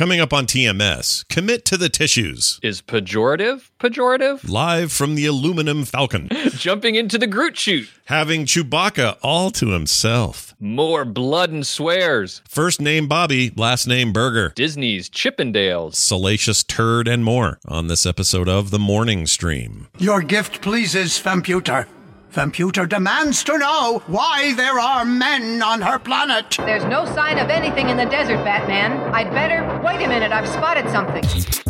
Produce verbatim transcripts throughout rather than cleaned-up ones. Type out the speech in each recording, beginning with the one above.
Coming up on T M S, commit to the tissues. Is pejorative pejorative? Live from the aluminum Falcon. Jumping into the Groot chute. Having Chewbacca all to himself. More blood and swears. First name Bobby, last name Burger. Disney's Chippendales. Salacious turd and more on this episode of The Morning Stream. Your gift pleases Famputer. Famputer demands to know why there are men on her planet. There's no sign of anything in the desert, Batman. I'd better... Wait a minute, I've spotted something.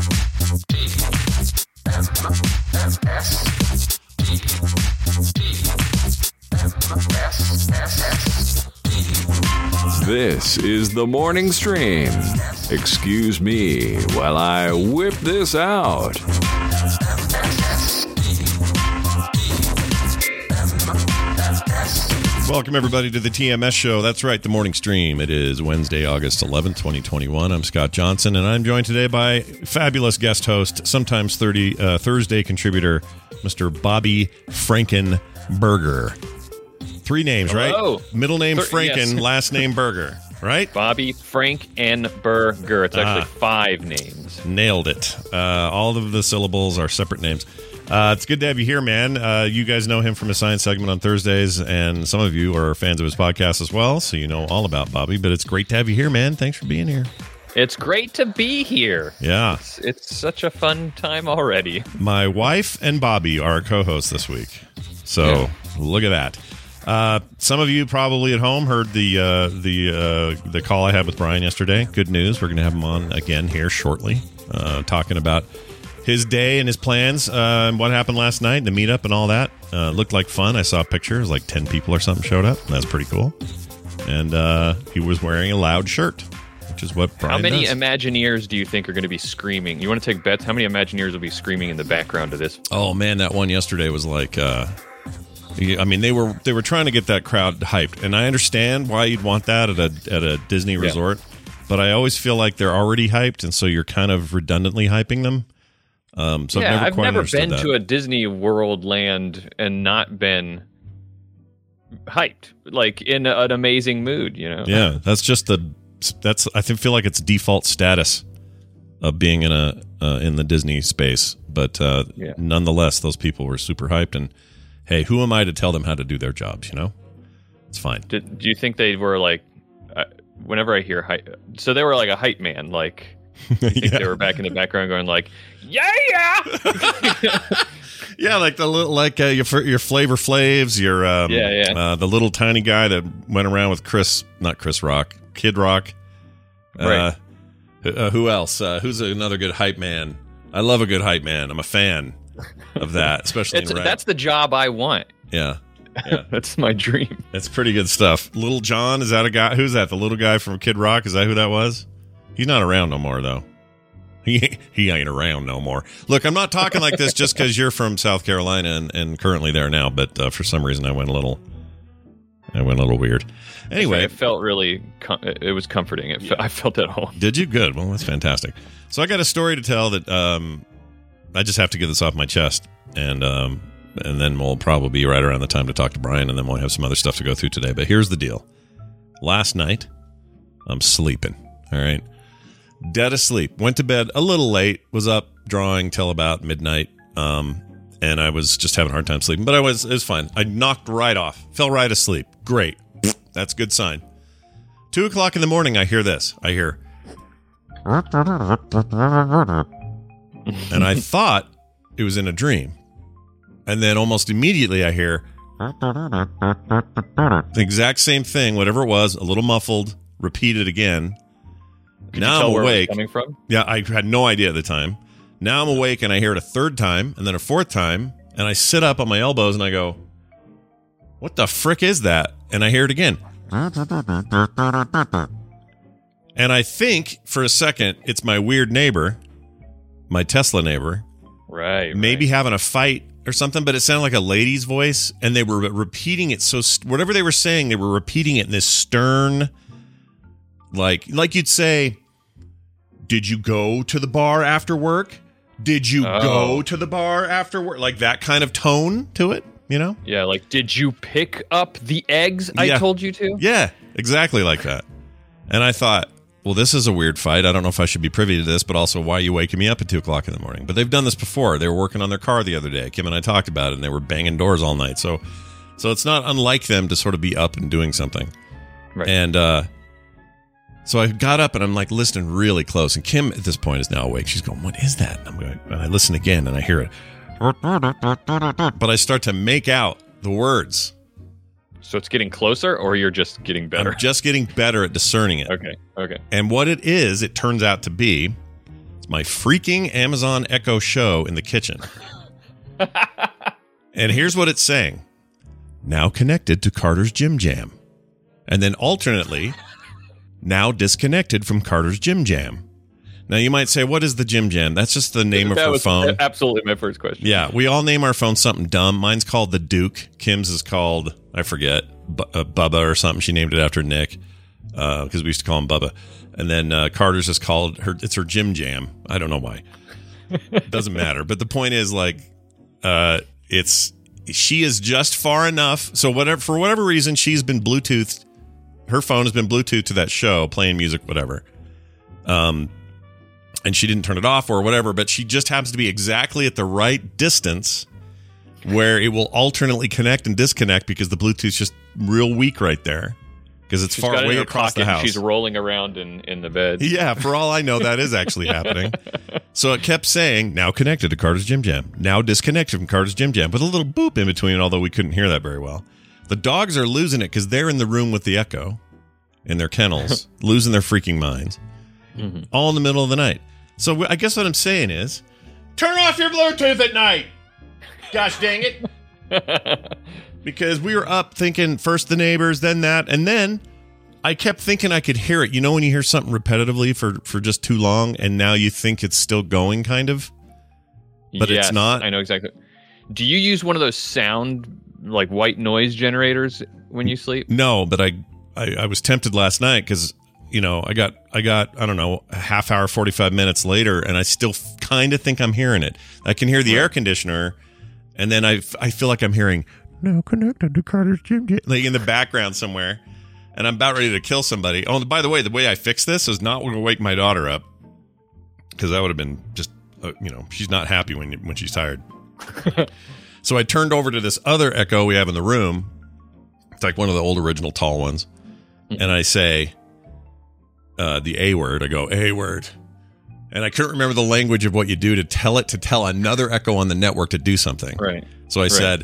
This is The Morning Stream. Excuse me while I whip this out. Welcome, everybody, to the T M S show. That's right, The Morning Stream. It is Wednesday, August eleventh, twenty twenty-one. I'm Scott Johnson, and I'm joined today by fabulous guest host, sometimes thirty, uh, Thursday contributor, Mister Bobby Frankenberger. Three names, Hello. right? Middle name Thir- Franken, yes. last name Burger, right? Bobby Frank and Burger. It's actually Ah. five names. Nailed it. Uh, all of the syllables are separate names. Uh, it's good to have you here, man. Uh, you guys know him from his science segment on Thursdays, and some of you are fans of his podcast as well, so you know all about Bobby. But it's great to have you here, man. Thanks for being here. It's great to be here. Yeah. It's, it's such a fun time already. My wife and Bobby are our co-hosts this week, so Yeah. look at that. Uh, some of you probably at home heard the uh, the uh, the call I had with Brian yesterday. Good news. We're going to have him on again here shortly, uh, talking about his day and his plans, uh, and what happened last night, the meetup and all that. Uh, looked like fun. I saw pictures, like ten people or something showed up. That's pretty cool. And uh, he was wearing a loud shirt, which is what Brian How many does. Imagineers do you think are going to be screaming? You want to take bets? How many Imagineers will be screaming in the background of this? Oh, man, that one yesterday was like... Uh, I mean, they were they were trying to get that crowd hyped, and I understand why you'd want that at a at a Disney resort, but I always feel like they're already hyped, and so you're kind of redundantly hyping them. Um, so yeah, I've never, I've quite never understood been that. to a Disney World land and not been hyped, like in a, an amazing mood. You know? Yeah, that's just the that's I think feel like it's default status of being in a uh, in the Disney space, but uh, Yeah. nonetheless, those people were super hyped, and hey, who am I to tell them how to do their jobs? You know, it's fine. Did, do you think they were like? Uh, whenever I hear hype, so they were like a hype man, like. I think Yeah. they were back in the background going like, yeah, yeah. Yeah, like the little, like uh, your your Flavor Flavs, your um, Yeah, yeah. Uh, the little tiny guy that went around with Chris, not Chris Rock, Kid Rock. Uh, Right. uh, who else? Uh, who's another good hype man? I love a good hype man. I'm a fan of that, especially It's, in rap. that's the job I want. Yeah, yeah, That's my dream. it's pretty good stuff. Little John, is that a guy? Who's that? The little guy from Kid Rock? Is that who that was? He's not around no more, though. He he ain't around no more. Look, I'm not talking like this just because you're from South Carolina and, and currently there now, but uh, for some reason I went a little, I went a little weird. Anyway, It felt really, com- it was comforting. It fe- I felt at home. did you? Good. Well, that's fantastic. So I got a story to tell that um, I just have to get this off my chest, and um, and then we'll probably be right around the time to talk to Brian, and then we'll have some other stuff to go through today. But here's the deal. Last night, I'm sleeping. All right. Dead asleep. Went to bed a little late. Was up drawing till about midnight. Um, and I was just having a hard time sleeping, but I was, it was fine. I knocked right off. Fell right asleep. Great. That's a good sign. Two o'clock in the morning, I hear this. I hear. And I thought it was in a dream. And then almost immediately I hear the exact same thing, whatever it was, a little muffled, repeated again. Could now you tell I'm where awake. it was coming from? Yeah, I had no idea at the time. Now I'm awake and I hear it a third time and then a fourth time. And I sit up on my elbows and I go, what the frick is that? And I hear it again. And I think for a second it's my weird neighbor, my Tesla neighbor, Right. maybe right. having a fight or something, but it sounded like a lady's voice. And they were repeating it. So st- whatever they were saying, they were repeating it in this stern, like, like you'd say, did you go to the bar after work? Did you Oh. go to the bar after work? Like that kind of tone to it, you know? Yeah, like, did you pick up the eggs I Yeah. told you to? Yeah, exactly like that. And I thought, well, this is a weird fight. I don't know if I should be privy to this, but also, why are you waking me up at two o'clock in the morning? But they've done this before. They were working on their car the other day. Kim and I talked about it, and they were banging doors all night. So, so it's not unlike them to sort of be up and doing something. Right. And uh, so I got up, and I'm like listening really close. And Kim, at this point, is now awake. She's going, "What is that?" And I'm going, and I listen again, and I hear it. But I start to make out the words. So it's getting closer, or you're just getting better? I'm just getting better at discerning it. Okay, okay. And what it is, it turns out to be, it's my freaking Amazon Echo Show in the kitchen. And here's what it's saying. Now connected to Carter's Jim Jam. And then alternately, now disconnected from Carter's Jim Jam. Now you might say, what is the Jim Jam? That's just the name that of her was phone. Absolutely my first question. Yeah, we all name our phone something dumb. Mine's called the Duke. Kim's is called, I forget, B- uh, Bubba or something. She named it after Nick because uh, we used to call him Bubba. And then uh, Carter's is called her. It's her Jim Jam. I don't know why. Doesn't matter. But the point is, like, uh, it's she is just far enough. So whatever for whatever reason, she's been Bluetoothed. Her phone has been Bluetooth to that show, playing music, whatever. Um. And she didn't turn it off or whatever, but she just happens to be exactly at the right distance where it will alternately connect and disconnect because the Bluetooth's just real weak right there because it's She's far got it away in her across pocket the house. And she's rolling around in, in the bed. Yeah, for all I know, that is actually happening. So it kept saying, now connected to Carter's Jim Jam, now disconnected from Carter's Jim Jam, with a little boop in between, although we couldn't hear that very well. The dogs are losing it because they're in the room with the Echo in their kennels, losing their freaking minds, mm-hmm. all in the middle of the night. So I guess what I'm saying is, turn off your Bluetooth at night. Gosh dang it. Because we were up thinking first the neighbors, then that, and then I kept thinking I could hear it. You know when you hear something repetitively for, for just too long, and now you think it's still going, kind of? But yes, it's not? I know exactly. Do you use one of those sound, like white noise generators when you sleep? No, but I, I, I was tempted last night because... You know, I got, I got, I don't know, a half hour, forty-five minutes later, and I still f- kind of think I'm hearing it. I can hear the air conditioner, and then I, f- I feel like I'm hearing, now connected to Carter's Jim Jam, like in the background somewhere, and I'm about ready to kill somebody. Oh, and by the way, the way I fixed this is not going to wake my daughter up, because that would have been just, uh, you know, she's not happy when when she's tired. So I turned over to this other Echo we have in the room. It's like one of the old original tall ones, and I say... Uh, the A word. I go, A word. And I couldn't remember the language of what you do to tell it to tell another Echo on the network to do something. Right. So I right. said,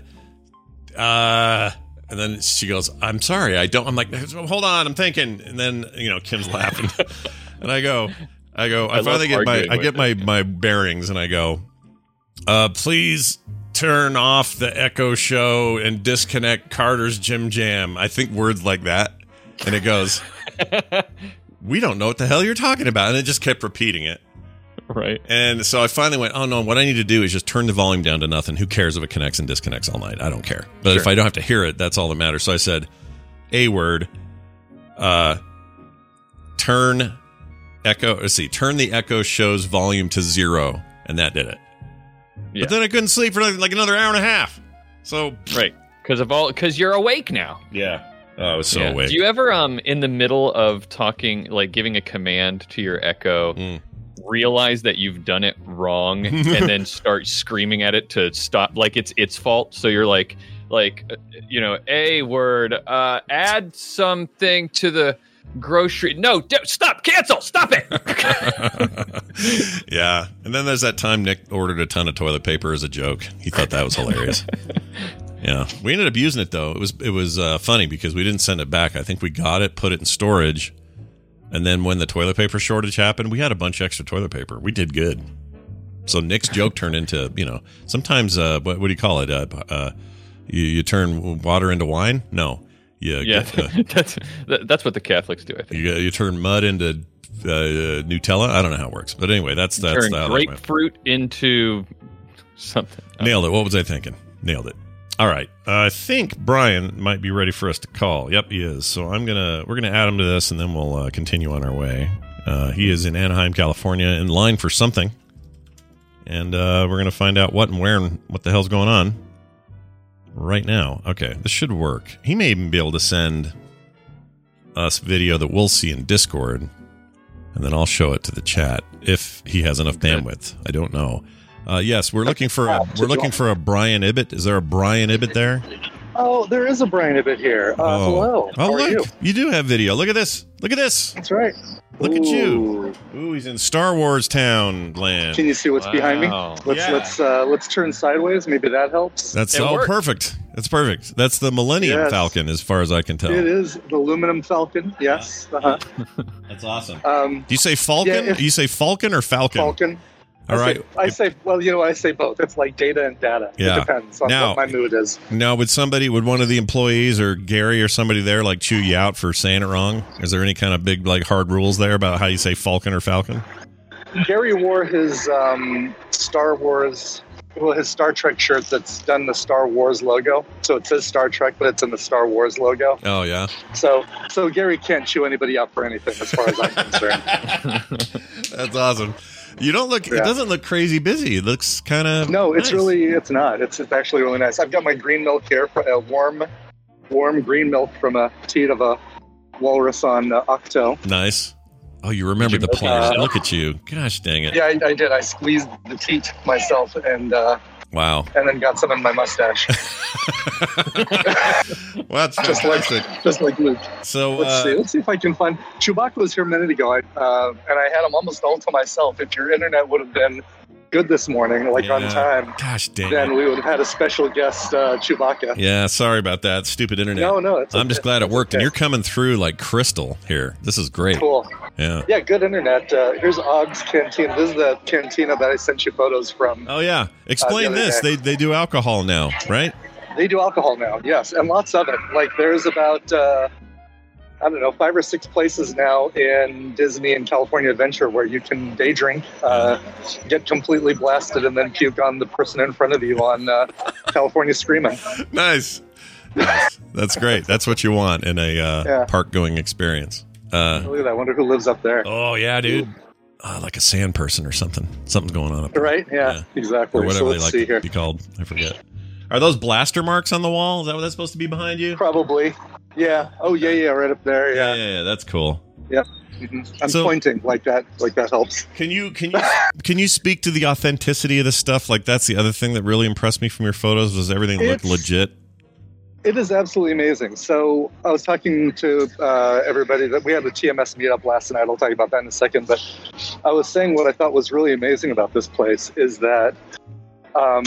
uh, and then she goes, I'm sorry, I don't. I'm like, hold on, I'm thinking. And then, you know, Kim's laughing. And I go, I go, I, I finally get my, I get my, my bearings and I go, uh, please turn off the Echo Show and disconnect Carter's Jim Jam. I think words like that. And it goes, we don't know what the hell you're talking about. And it just kept repeating it. Right. And so I finally went, oh, no, what I need to do is just turn the volume down to nothing. Who cares if it connects and disconnects all night? I don't care. But sure. If I don't have to hear it, that's all that matters. So I said, A word, uh, turn Echo, let's see, turn the Echo Show's volume to zero. And that did it. Yeah. But then I couldn't sleep for like another hour and a half. So. Right. Because of all, because you're awake now. Yeah. Oh, I was so yeah. awake. Do you ever, um, in the middle of talking, like giving a command to your Echo, mm. realize that you've done it wrong, and then start screaming at it to stop, like it's its fault? So you're like, like, you know, A word, uh, add something to the grocery. No, d- stop, cancel, stop it. Yeah, and then there's that time Nick ordered a ton of toilet paper as a joke. He thought that was hilarious. Yeah, we ended up using it though. It was it was uh, funny because we didn't send it back. I think we got it, put it in storage, and then when the toilet paper shortage happened, we had a bunch of extra toilet paper. We did good. So Nick's joke turned into, you know, sometimes uh, what, what do you call it? Uh, uh, you, you turn water into wine? No, you yeah, get, uh, that's that's what the Catholics do. I think you, you turn mud into uh, Nutella. I don't know how it works, but anyway, that's that's turn the grapefruit into something. Nailed it. What was I thinking? Nailed it. All right, uh, I think Brian might be ready for us to call. Yep, he is. So I'm gonna we're gonna add him to this, and then we'll uh, continue on our way. Uh, he is in Anaheim, California, in line for something, and uh, we're gonna find out what and where and what the hell's going on right now. Okay, this should work. He may even be able to send us video that we'll see in Discord. and then I'll show it to the chat if he has enough bandwidth. I don't know. Uh, yes, we're looking for a, we're looking for a Brian Ibbett. Is there a Brian Ibbett there? Oh, there is a Brian Ibbett here. Uh, oh. Hello. Oh, How look, are you? you do have video. Look at this. Look at this. That's right. Look Ooh. at you. Ooh, he's in Star Wars Town land. Can you see what's Wow. behind me? Let's Yeah. let's uh, let's turn sideways. Maybe that helps. That's It oh worked. perfect. That's perfect. That's the Millennium Yes. Falcon, as far as I can tell. It is the aluminum Falcon. Yes. Uh-huh. That's awesome. Um, Do you say Falcon? Yeah, if- Do you say Falcon or Falcon? Falcon. All I right. Say, I say, well, you know, I say both. It's like data and data. Yeah. It depends on Now- what my mood is. Now, would somebody, would one of the employees or Gary or somebody there like chew you out for saying it wrong? Is there any kind of big like hard rules there about how you say Falcon or Falcon? Gary wore his um, Star Wars, well, his Star Trek shirt that's done the Star Wars logo. So it says Star Trek, but it's in the Star Wars logo. Oh yeah, So, so Gary can't chew anybody out for anything, as far as I'm concerned. that's awesome. You don't look. It Yeah. doesn't look crazy busy. It looks kind of. No, it's nice. really, it's not. It's, it's actually really nice. I've got my green milk here, for a warm, warm green milk from a teat of a walrus on uh, Octo. nice. Oh, you remember the milk plan. yourself? Look at you. Gosh dang it. Yeah, I, I did. I squeezed the teat myself and uh, Wow. and then got some in my mustache, Well, that's just like fantastic. just like Luke. So, Let's see. uh, Let's see if I can find. Chewbacca was here a minute ago, I, uh, and I had him almost all to myself. If your internet would have been good this morning, like on yeah. time, Gosh dang then it. we would have had a special guest, uh, Chewbacca. Yeah, sorry about that. Stupid internet. No, no, it's I'm okay. just glad it It's worked, and okay. you're coming through like crystal here. This is great. Cool. Yeah. Yeah, good internet. Uh, here's Og's Cantina. This is the cantina that I sent you photos from. Oh yeah. Explain Uh, the other this. day. They they do alcohol now, right? They do alcohol now, yes, and lots of it. Like there's about uh, I don't know five or six places now in Disney and California Adventure where you can day drink, uh, get completely blasted, and then puke on the person in front of you on uh, California Screaming. Nice. Nice. That's great. That's what you want in a uh, Yeah. park going experience. Uh, Look at that. I wonder who lives up there. oh yeah, dude. Uh, like a sand person or something. Something's going on up there. Right? Yeah, Yeah. exactly. Or whatever So they let's like see to here. be called. I forget. Are those blaster marks on the wall? Is that what that's supposed to be behind you? Probably. Yeah. Oh yeah, yeah, right up there. Yeah, Yeah. yeah, yeah. That's cool. Mhm. I'm So- pointing like that. Like that helps. Can you can you can you speak to the authenticity of this stuff? Like that's the other thing that really impressed me from your photos was everything looked It's- legit. It is absolutely amazing. So I was talking to uh, everybody that we had the T M S meetup last night. I'll talk about that in a second. But I was saying what I thought was really amazing about this place is that um,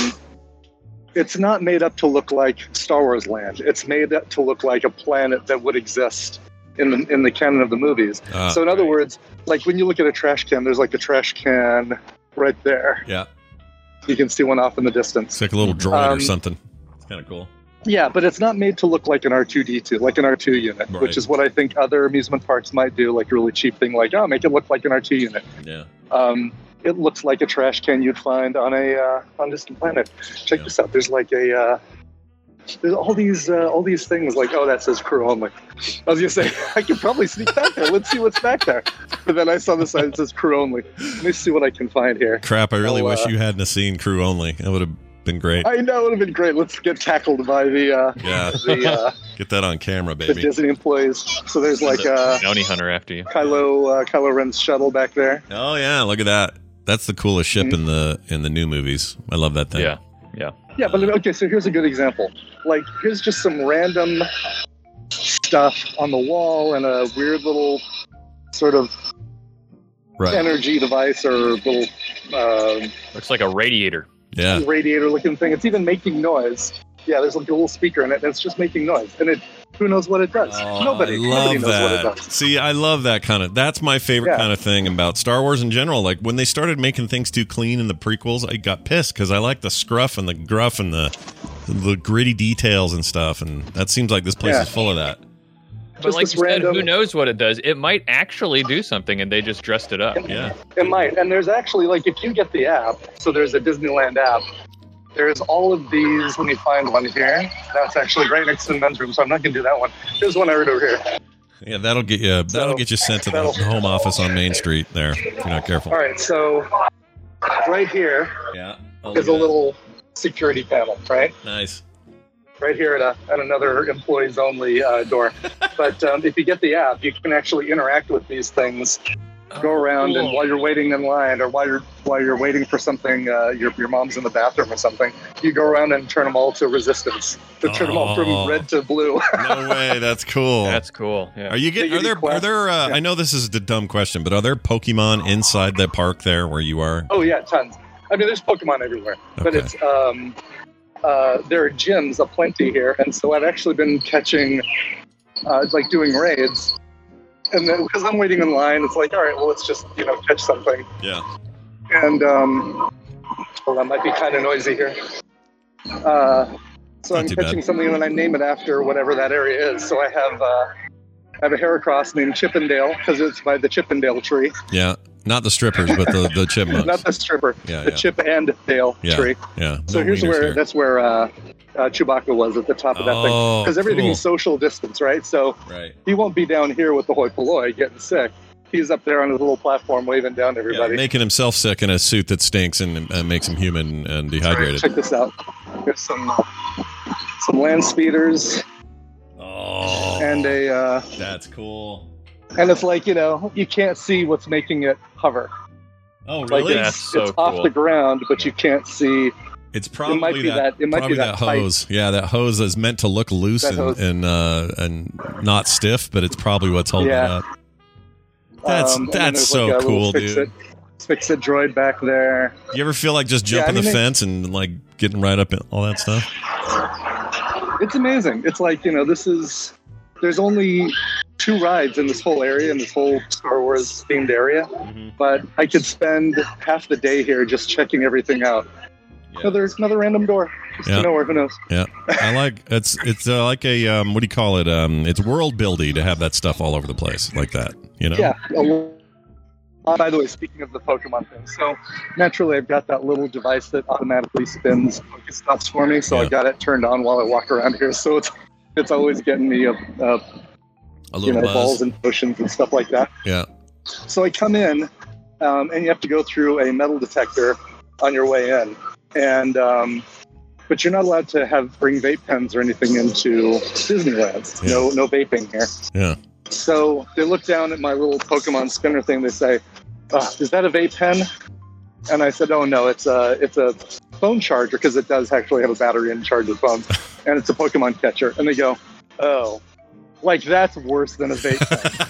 it's not made up to look like Star Wars Land. It's made up to look like a planet that would exist in the in the canon of the movies. Ah, so in other words, like when you look at a trash can, there's like a trash can right there. Yeah, You can see one off in the distance. it's like a little droid or Um, something. It's kind of cool. Yeah, but it's not made to look like an R two D two, like an R two unit, Right. which is what I think other amusement parks might do, like a really cheap thing, like, oh, make it look like an R two unit. Yeah. Um, it looks like a trash can you'd find on a uh, on Distant Planet. Check Yeah. this out. There's like a uh, there's all these uh, all these things like, oh, that says crew only. I was gonna say I could probably sneak back there. Let's see what's back there. But then I saw the sign that says crew only. Let me see what I can find here. Crap! I really I'll, wish uh, you hadn't have seen crew only. That would have been great. I know it would have been great. Let's get tackled by the uh, Yeah. the uh, Get that on camera, the baby. Disney employees. So there's like uh, Bounty hunter after you. Kylo uh, Kylo Ren's shuttle back there. Oh yeah, look at that. That's the coolest ship Mhm. in the in the new movies. I love that thing. Yeah, yeah. Yeah, but okay, so here's a good example. Like, here's just some random stuff on the wall and a weird little sort of Right. energy device or little uh, Looks like a radiator. Yeah. radiator-looking thing. It's even making noise. Yeah, there's like a little speaker in it, and it's just making noise. And it, who knows what it does? Oh, nobody. I nobody love knows what it that. does. See, I love that kind of. That's my favorite Yeah. kind of thing about Star Wars in general. Like when they started making things too clean in the prequels, I got pissed because I like the scruff and the gruff and the the gritty details and stuff. And that seems like this place Yeah. is full of that. But Just like this you said, random- who knows what it does? It might actually do something, and they just dressed it up. Yeah. It might. And there's actually, like, if you get the app, so there's a Disneyland app, there's all of these. Let me find one here. That's actually right next to the men's room, so I'm not going to do that one. There's one right over here. Yeah, that'll get you. That'll So, get you sent to the that'll- home office on Main Street. There, if you're not careful. All right, so right here Yeah. Oh, is look a at that. little security panel, right? Nice. Right here at, a, at another employees only uh, door. But um, if you get the app, you can actually interact with these things go around cool. and while you're waiting in line or while you're while you're waiting for something, uh, your your mom's in the bathroom or something, you go around and turn them all to resistance. To turn them all Oh. from red to blue. No way, that's cool. That's cool. Yeah. Are you getting? They Are give you there? Are quests. there? Uh, Yeah. I know this is a dumb question, but are there Pokemon inside the park there where you are? Oh yeah, tons. I mean, there's Pokemon everywhere, but Okay. it's um, uh, there are gyms aplenty here, and so I've actually been catching, uh, like doing raids, and then because I'm waiting in line, it's like, all right, well, let's just you know catch something, Yeah. and um, well, that might be kind of noisy here. Uh, so Not I'm too catching bad. something, and then I name it after whatever that area is. So I have uh, I have a Heracross named Chippendale because it's by the Chippendale tree, Yeah. Not the strippers, but the the chipmunks. not the stripper, Yeah, the yeah. Chip and Dale yeah. tree. Yeah. So No here's wieners where here. that's where uh, uh, Chewbacca was at the top of that thing Oh, because everything's cool. social distance, right? So Right. he won't be down here with the hoi polloi getting sick. He's up there on his little platform waving down to Yeah, everybody. making himself sick in a suit that stinks and uh, makes him human and dehydrated. Check this out. There's some uh, some land speeders Oh, and a uh, that's cool. and it's like you know you can't see what's making it hover. Oh, Like really? it's, That's so it's off cool. the ground, but you can't see. It's probably might be that, that- it might be probably that that hose. Yeah, that hose is meant to look loose That and hose. and, uh, and not stiff, but it's probably what's holding Yeah. it up. That's Um, and then that's there's so like a little cool, fix dude. It, fix it droid back there. You ever feel like just Yeah, I jumping mean, the it- fence and like getting right up in all that stuff? It's amazing. It's like, you know, this is, there's only two rides in this whole area, in this whole Star Wars themed area. But I could spend half the day here just checking everything out. Yeah. Another, another random door. Just Yeah. to nowhere, who knows? Yeah, I like it's it's uh, like a um, what do you call it? Um, it's world building to have that stuff all over the place like that. You know? Yeah. Uh, by the way, speaking of the Pokemon thing, so naturally I've got that little device that automatically spins Pokestops for me. So Yeah. I got it turned on while I walk around here. So it's it's always getting me a, a A you little know buzz. balls and potions and stuff like that. Yeah. So I come in, um, and you have to go through a metal detector on your way in, and um, but you're not allowed to have bring vape pens or anything into Disneyland. Yeah. No, no vaping here. Yeah. So they look down at my little Pokemon spinner thing. They say, uh, "Is that a vape pen?" And I said, "Oh no, it's a it's a phone charger because it does actually have a battery and charges phones, and it's a Pokemon catcher." And they go, "Oh, like that's worse than a vape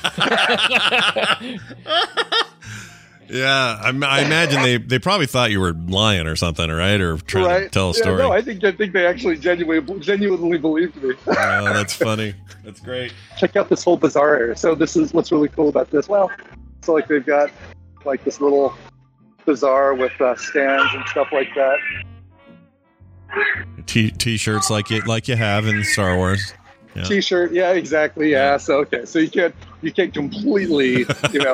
pen." Yeah, I, I imagine they, they probably thought you were lying or something, right? Or trying to Right? tell a Yeah, story. no, I think I think they actually genuinely genuinely believed me. Oh, that's funny. That's great. Check out this whole bazaar area. So this is what's really cool about this. Well, so like they've got like this little bazaar with uh, stands and stuff like that. T t-shirts like you like you have in Star Wars. Yeah. T-shirt, yeah, exactly, yeah. So okay, so you can't you can't completely, you know.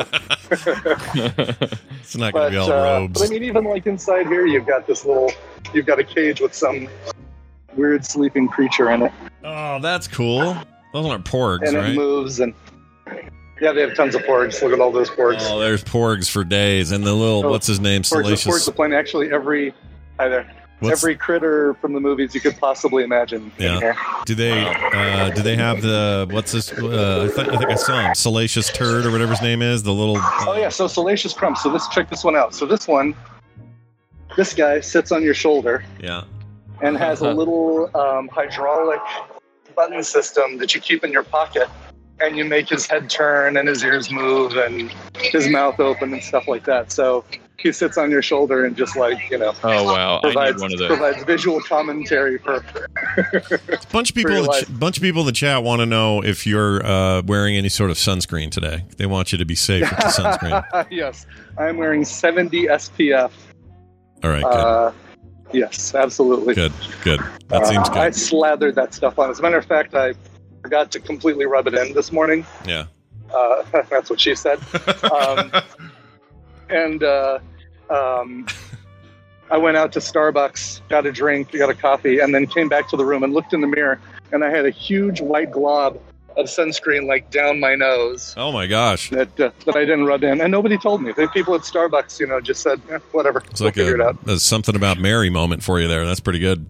It's not but, gonna be all uh, robes. but I mean, even like inside here, you've got this little, you've got a cage with some weird sleeping creature in it, Oh, that's cool. Those aren't porgs, and it right? moves and. Yeah, they have tons of porgs. Look at all those porgs. Oh, there's porgs for days, and the little Oh, what's his name, Porgs, porgs Salacious. are playing actually every hi there. What's, Every critter from the movies you could possibly imagine. in Yeah. here. do they uh, do they have the what's this? Uh, I, th- I think I saw him, Salacious Turd or whatever his name is. The little. Oh yeah, so Salacious Crumb. So this check this one out. So this one, this guy sits on your shoulder Yeah. and has a little um, hydraulic button system that you keep in your pocket, and you make his head turn and his ears move and his mouth open and stuff like that. So he sits on your shoulder and just like you know Oh wow, I provides need one of those. provides visual commentary for. A bunch of people, For in your the ch- life. bunch of people in the chat want to know if you're uh, wearing any sort of sunscreen today. They want you to be safe with the sunscreen. Yes, I'm wearing seventy S P F. All right, good, Uh, yes, absolutely. good, good. That Uh, seems I good. slathered that stuff on. As a matter of fact, I forgot to completely rub it in this morning. Yeah. Uh, that's what she said. Um, and uh, um, I went out to Starbucks, got a drink, got a coffee, and then came back to the room and looked in the mirror, and I had a huge white glob of sunscreen like down my nose Oh my gosh. that uh, that I didn't rub in, and nobody told me. The people at Starbucks, you know, just said, eh, whatever. It's we'll like figure it a, out. a something about Mary moment for you there. That's pretty good.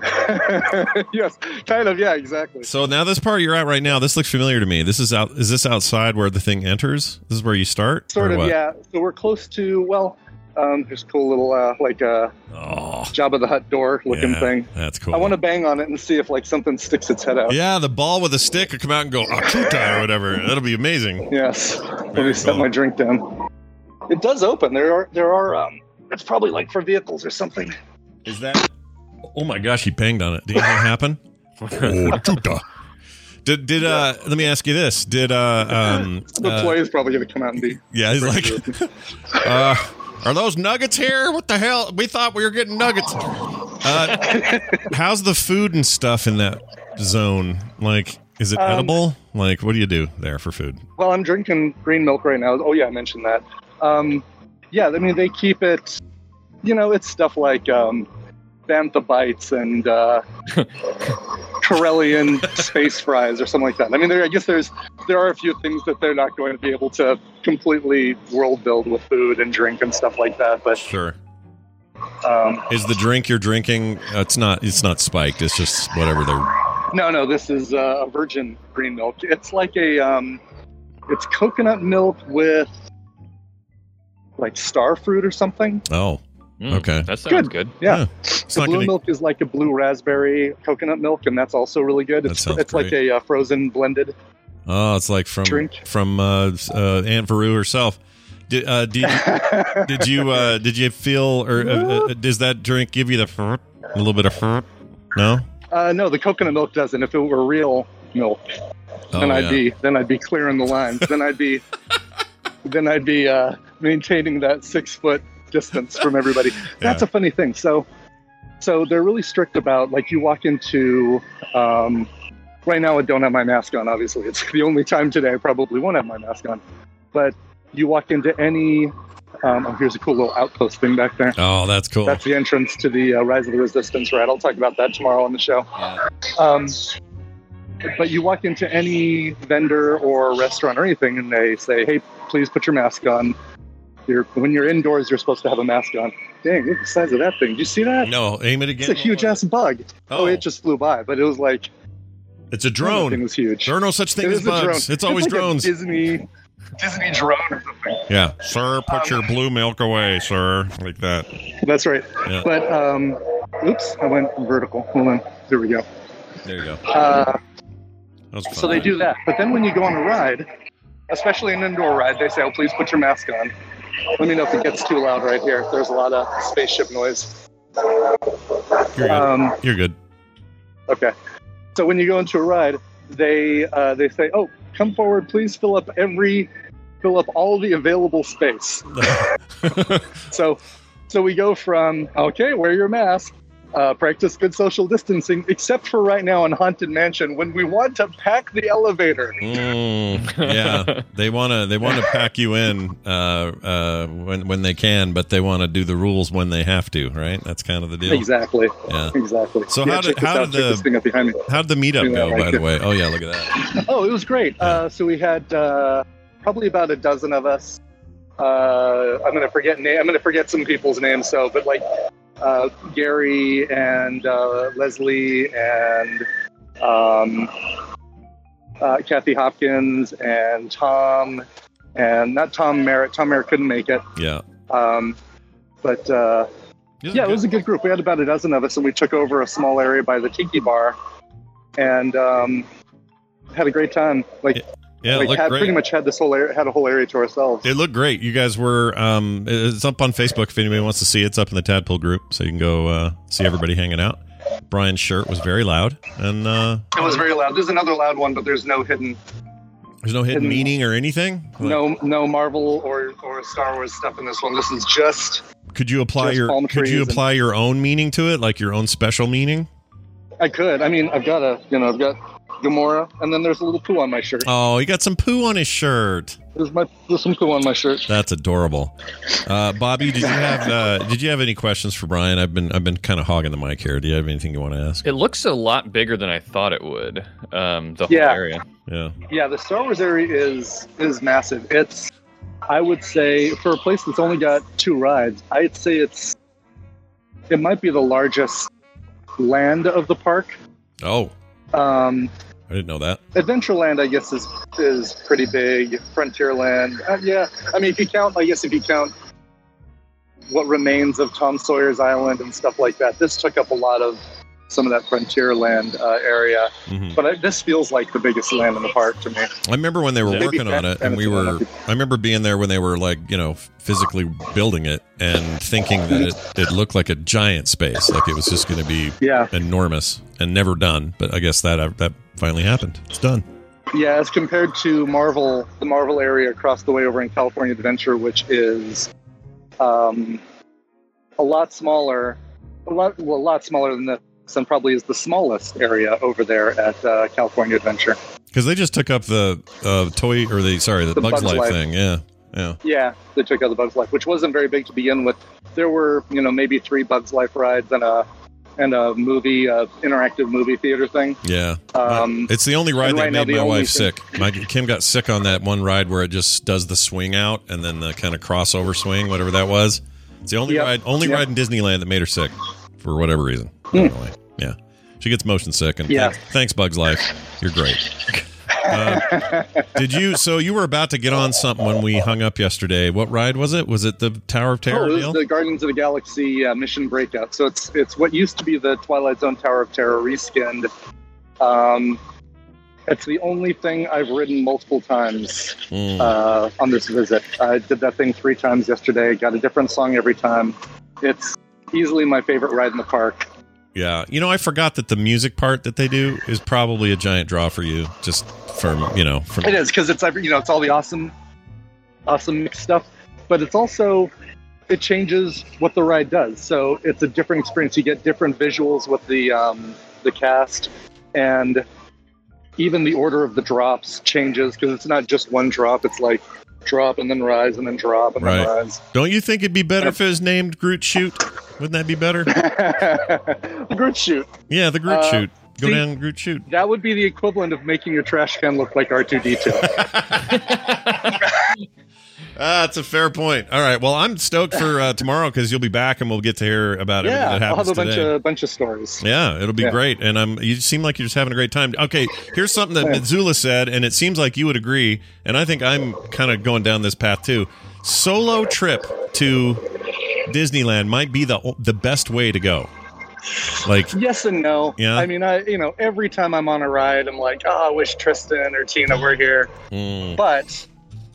Yes, kind of. Yeah, exactly. So now this part you're at right now, this looks familiar to me. This is out. Is this outside where the thing enters? This is where you start? Sort Or of, what? yeah. So we're close to, well, um, there's a cool little, uh, like, uh, Oh, Jabba the Hutt door looking yeah, thing. That's cool. I want to bang on it and see if, like, something sticks its head out. Yeah, the ball with a stick could come out and go Akuta or whatever. That'll be amazing. Yes. Let Very me set cool. my drink down. It does open. There are, there are, um, it's probably like for vehicles or something. Is that? Oh my gosh, he banged on it. Did anything happen? Oh, Akuta. Did did uh? Let me ask you this. Did uh um? The uh, play is probably going to come out and be. Yeah, he's like, uh, are those nuggets here? What the hell? We thought we were getting nuggets. Uh, how's the food and stuff in that zone? Like, is it Um, edible? Like, what do you do there for food? Well, I'm drinking green milk right now. Oh, yeah, I mentioned that. Um, yeah, I mean, they keep it, you know, it's stuff like um, Bantha Bites and uh, Corellian space fries or something like that. I mean, there, I guess there's there are a few things that they're not going to be able to completely world build with food and drink and stuff like that. But Sure. um, Is the drink you're drinking? Uh, it's not. It's not spiked. It's just whatever they're. no, no, this is uh, a virgin green milk. It's like a, um, it's coconut milk with like star fruit or something. Oh, Mm, Okay. That sounds Good. good. Yeah. It's The not blue gonna- milk is like a blue raspberry coconut milk, and that's also really good. That It's sounds it's like great. a uh, frozen blended. Oh, it's like from Drink. from uh, uh, Aunt Veru herself. Did uh, did you, did you uh, did you feel or uh, uh, does that drink give you the frp, a little bit of frp? No. Uh, no, the coconut milk doesn't. If it were real milk, Oh, then I'd yeah. be then I'd be clearing the lines. then I'd be then I'd be uh, maintaining that six foot distance from everybody. That's Yeah. a funny thing. So so they're really strict about, like, you walk into. Um, right now, I don't have my mask on. Obviously, it's the only time today I probably won't have my mask on. But you walk into any. Um, oh, here's a cool little outpost thing back there. Oh, that's cool. That's the entrance to the uh, Rise of the Resistance ride. I'll talk about that tomorrow on the show. Um, but you walk into any vendor or restaurant or anything, and they say, "Hey, please put your mask on." You're, when you're indoors, you're supposed to have a mask on. Dang, look at the size of that thing. Did you see that? No, aim it again. It's a huge ass bug. Oh. Oh, it just flew by, but it was like It's a That thing drone. was huge. There are no such thing It as is a drone. bugs. It's always like a drones. Disney, Disney drone or something. Yeah, sir, put your blue milk away, sir, like that. That's right. Yeah. But um, oops, I went vertical. Hold on. There we go. There you go. Uh, That was fun. So they do that. But then when you go on a ride, especially an indoor ride, they say, "Oh, please put your mask on." Let me know if it gets too loud right here. There's a lot of spaceship noise. You're good. Um, You're good. okay. So when you go into a ride, they uh, they say, "Oh, come forward, please fill up every, fill up all the available space." So, so we go from, "Okay, wear your mask, uh, practice good social distancing," except for right now in Haunted Mansion when we want to pack the elevator. Mm, yeah, they want to they want to pack you in uh, uh, when when they can, but they want to do the rules when they have to, right? That's kind of the deal. Exactly. Yeah. Exactly. So Yeah, how did check this how out. did Check this thing the up behind me. how did the meetup Yeah, go? right By the here. way, oh yeah, look at that. Oh, it was great. Uh, so we had uh, probably about a dozen of us. Uh, I'm gonna forget name. I'm gonna forget some people's names. So, but like uh, Gary and uh, Leslie and um, uh, Kathy Hopkins and Tom and not Tom Merritt. Tom Merritt couldn't make it. Yeah, Um, but uh, yeah, it was a good group. We had about a dozen of us, and we took over a small area by the Tiki Bar, and um, had a great time. Like, yeah, it like looked had, great. pretty much had this whole area, had a whole area to ourselves. It looked great. You guys were. Um, it's up on Facebook if anybody wants to see it. It's up in the Tadpole group, so you can go uh, see everybody hanging out. Brian's shirt was very loud, and uh, It was very loud. There's another loud one, but there's no hidden, there's no hidden Hidden- meaning or anything. Like, no no Marvel or or Star Wars stuff in this one. This is just. Could you apply just your palm Could you trees and- apply your own meaning to it, like your own special meaning? I could. I mean, I've got a, you know, I've got Gamora, and then there's a little poo on my shirt. Oh, he got some poo on his shirt. There's my there's some poo on my shirt. That's adorable. Uh, Bobby, did you have uh, did you have any questions for Brian? I've been I've been kind of hogging the mic here. Do you have anything you want to ask? It looks a lot bigger than I thought it would. Um, the whole Yeah. area. Yeah. Yeah, the Star Wars area is is massive. It's, I would say, for a place that's only got two rides, I'd say it's it might be the largest land of the park. Oh, Um, I didn't know that. Adventureland, I guess, is is pretty big. Frontierland, uh, yeah. I mean, if you count, I guess if you count what remains of Tom Sawyer's Island and stuff like that, this took up a lot of some of that Frontierland uh, area. Mhm. But I, this feels like the biggest land in the park to me. I remember when they were Maybe working on it, and we were. I remember being there when they were like, you know, physically building it and thinking that it, it looked like a giant space, like it was just going to be Yeah. enormous and never done. But I guess that that finally happened. It's done. Yeah, as compared to Marvel, the Marvel area across the way over in California Adventure, which is um, a lot smaller, a lot well, a lot smaller than this, and probably is the smallest area over there at uh, California Adventure. Because they just took up the uh, toy or the sorry the, The Bugs, Bugs Life, Life. thing. Yeah, yeah. Yeah, they took out the Bugs Life, which wasn't very big to begin with. There were, you know, maybe three Bugs Life rides and a and a movie, uh, interactive movie theater thing. Yeah, Um, it's the only ride and that right now made the my only wife thing- sick. My Kim got sick on that one ride where it just does the swing out and then the kind of crossover swing, whatever that was. It's the only Yep. ride, only Yep. ride in Disneyland that made her sick for whatever reason. Hmm. Anyway, yeah, she gets motion sick, and Yeah. thanks, thanks, Bugs Life, you're great. Uh, did you? So you were about to get on something when we hung up yesterday. What ride was it? Was it the Tower of Terror Oh, it was deal? the Guardians of the Galaxy uh, Mission Breakout. So it's it's what used to be the Twilight Zone Tower of Terror reskinned. Um, it's the only thing I've ridden multiple times Mm. uh, on this visit. I did that thing three times yesterday. Got a different song every time. It's easily my favorite ride in the park. Yeah, you know, I forgot that the music part that they do is probably a giant draw for you, just from you know from. It is because it's every, you know it's all the awesome, awesome mixed stuff, but it's also it changes what the ride does. So it's a different experience. You get different visuals with the um, the cast, and even the order of the drops changes because it's not just one drop. It's like drop and then rise and then drop and Right. then rise. Don't you think it'd be better if it was named Groot Shoot? Wouldn't that be better? Groot shoot. Yeah, the Groot Uh, Shoot. Go see- down, Groot Shoot. That would be the equivalent of making your trash can look like R two D two. Ah, that's a fair point. All right. Well, I'm stoked for uh, tomorrow because you'll be back and we'll get to hear about everything Yeah, that I'll happens have a bunch today. of bunch of stories. Yeah, it'll be Yeah. great. And I'm. You seem like you're just having a great time. Okay, here's something that Yeah. Mitsula said, and it seems like you would agree. And I think I'm kind of going down this path too. Solo trip to Disneyland might be the the best way to go. Like, Yes and no. Yeah. I mean, I you know every time I'm on a ride, I'm like, oh, I wish Tristan or Tina were here. mm, But,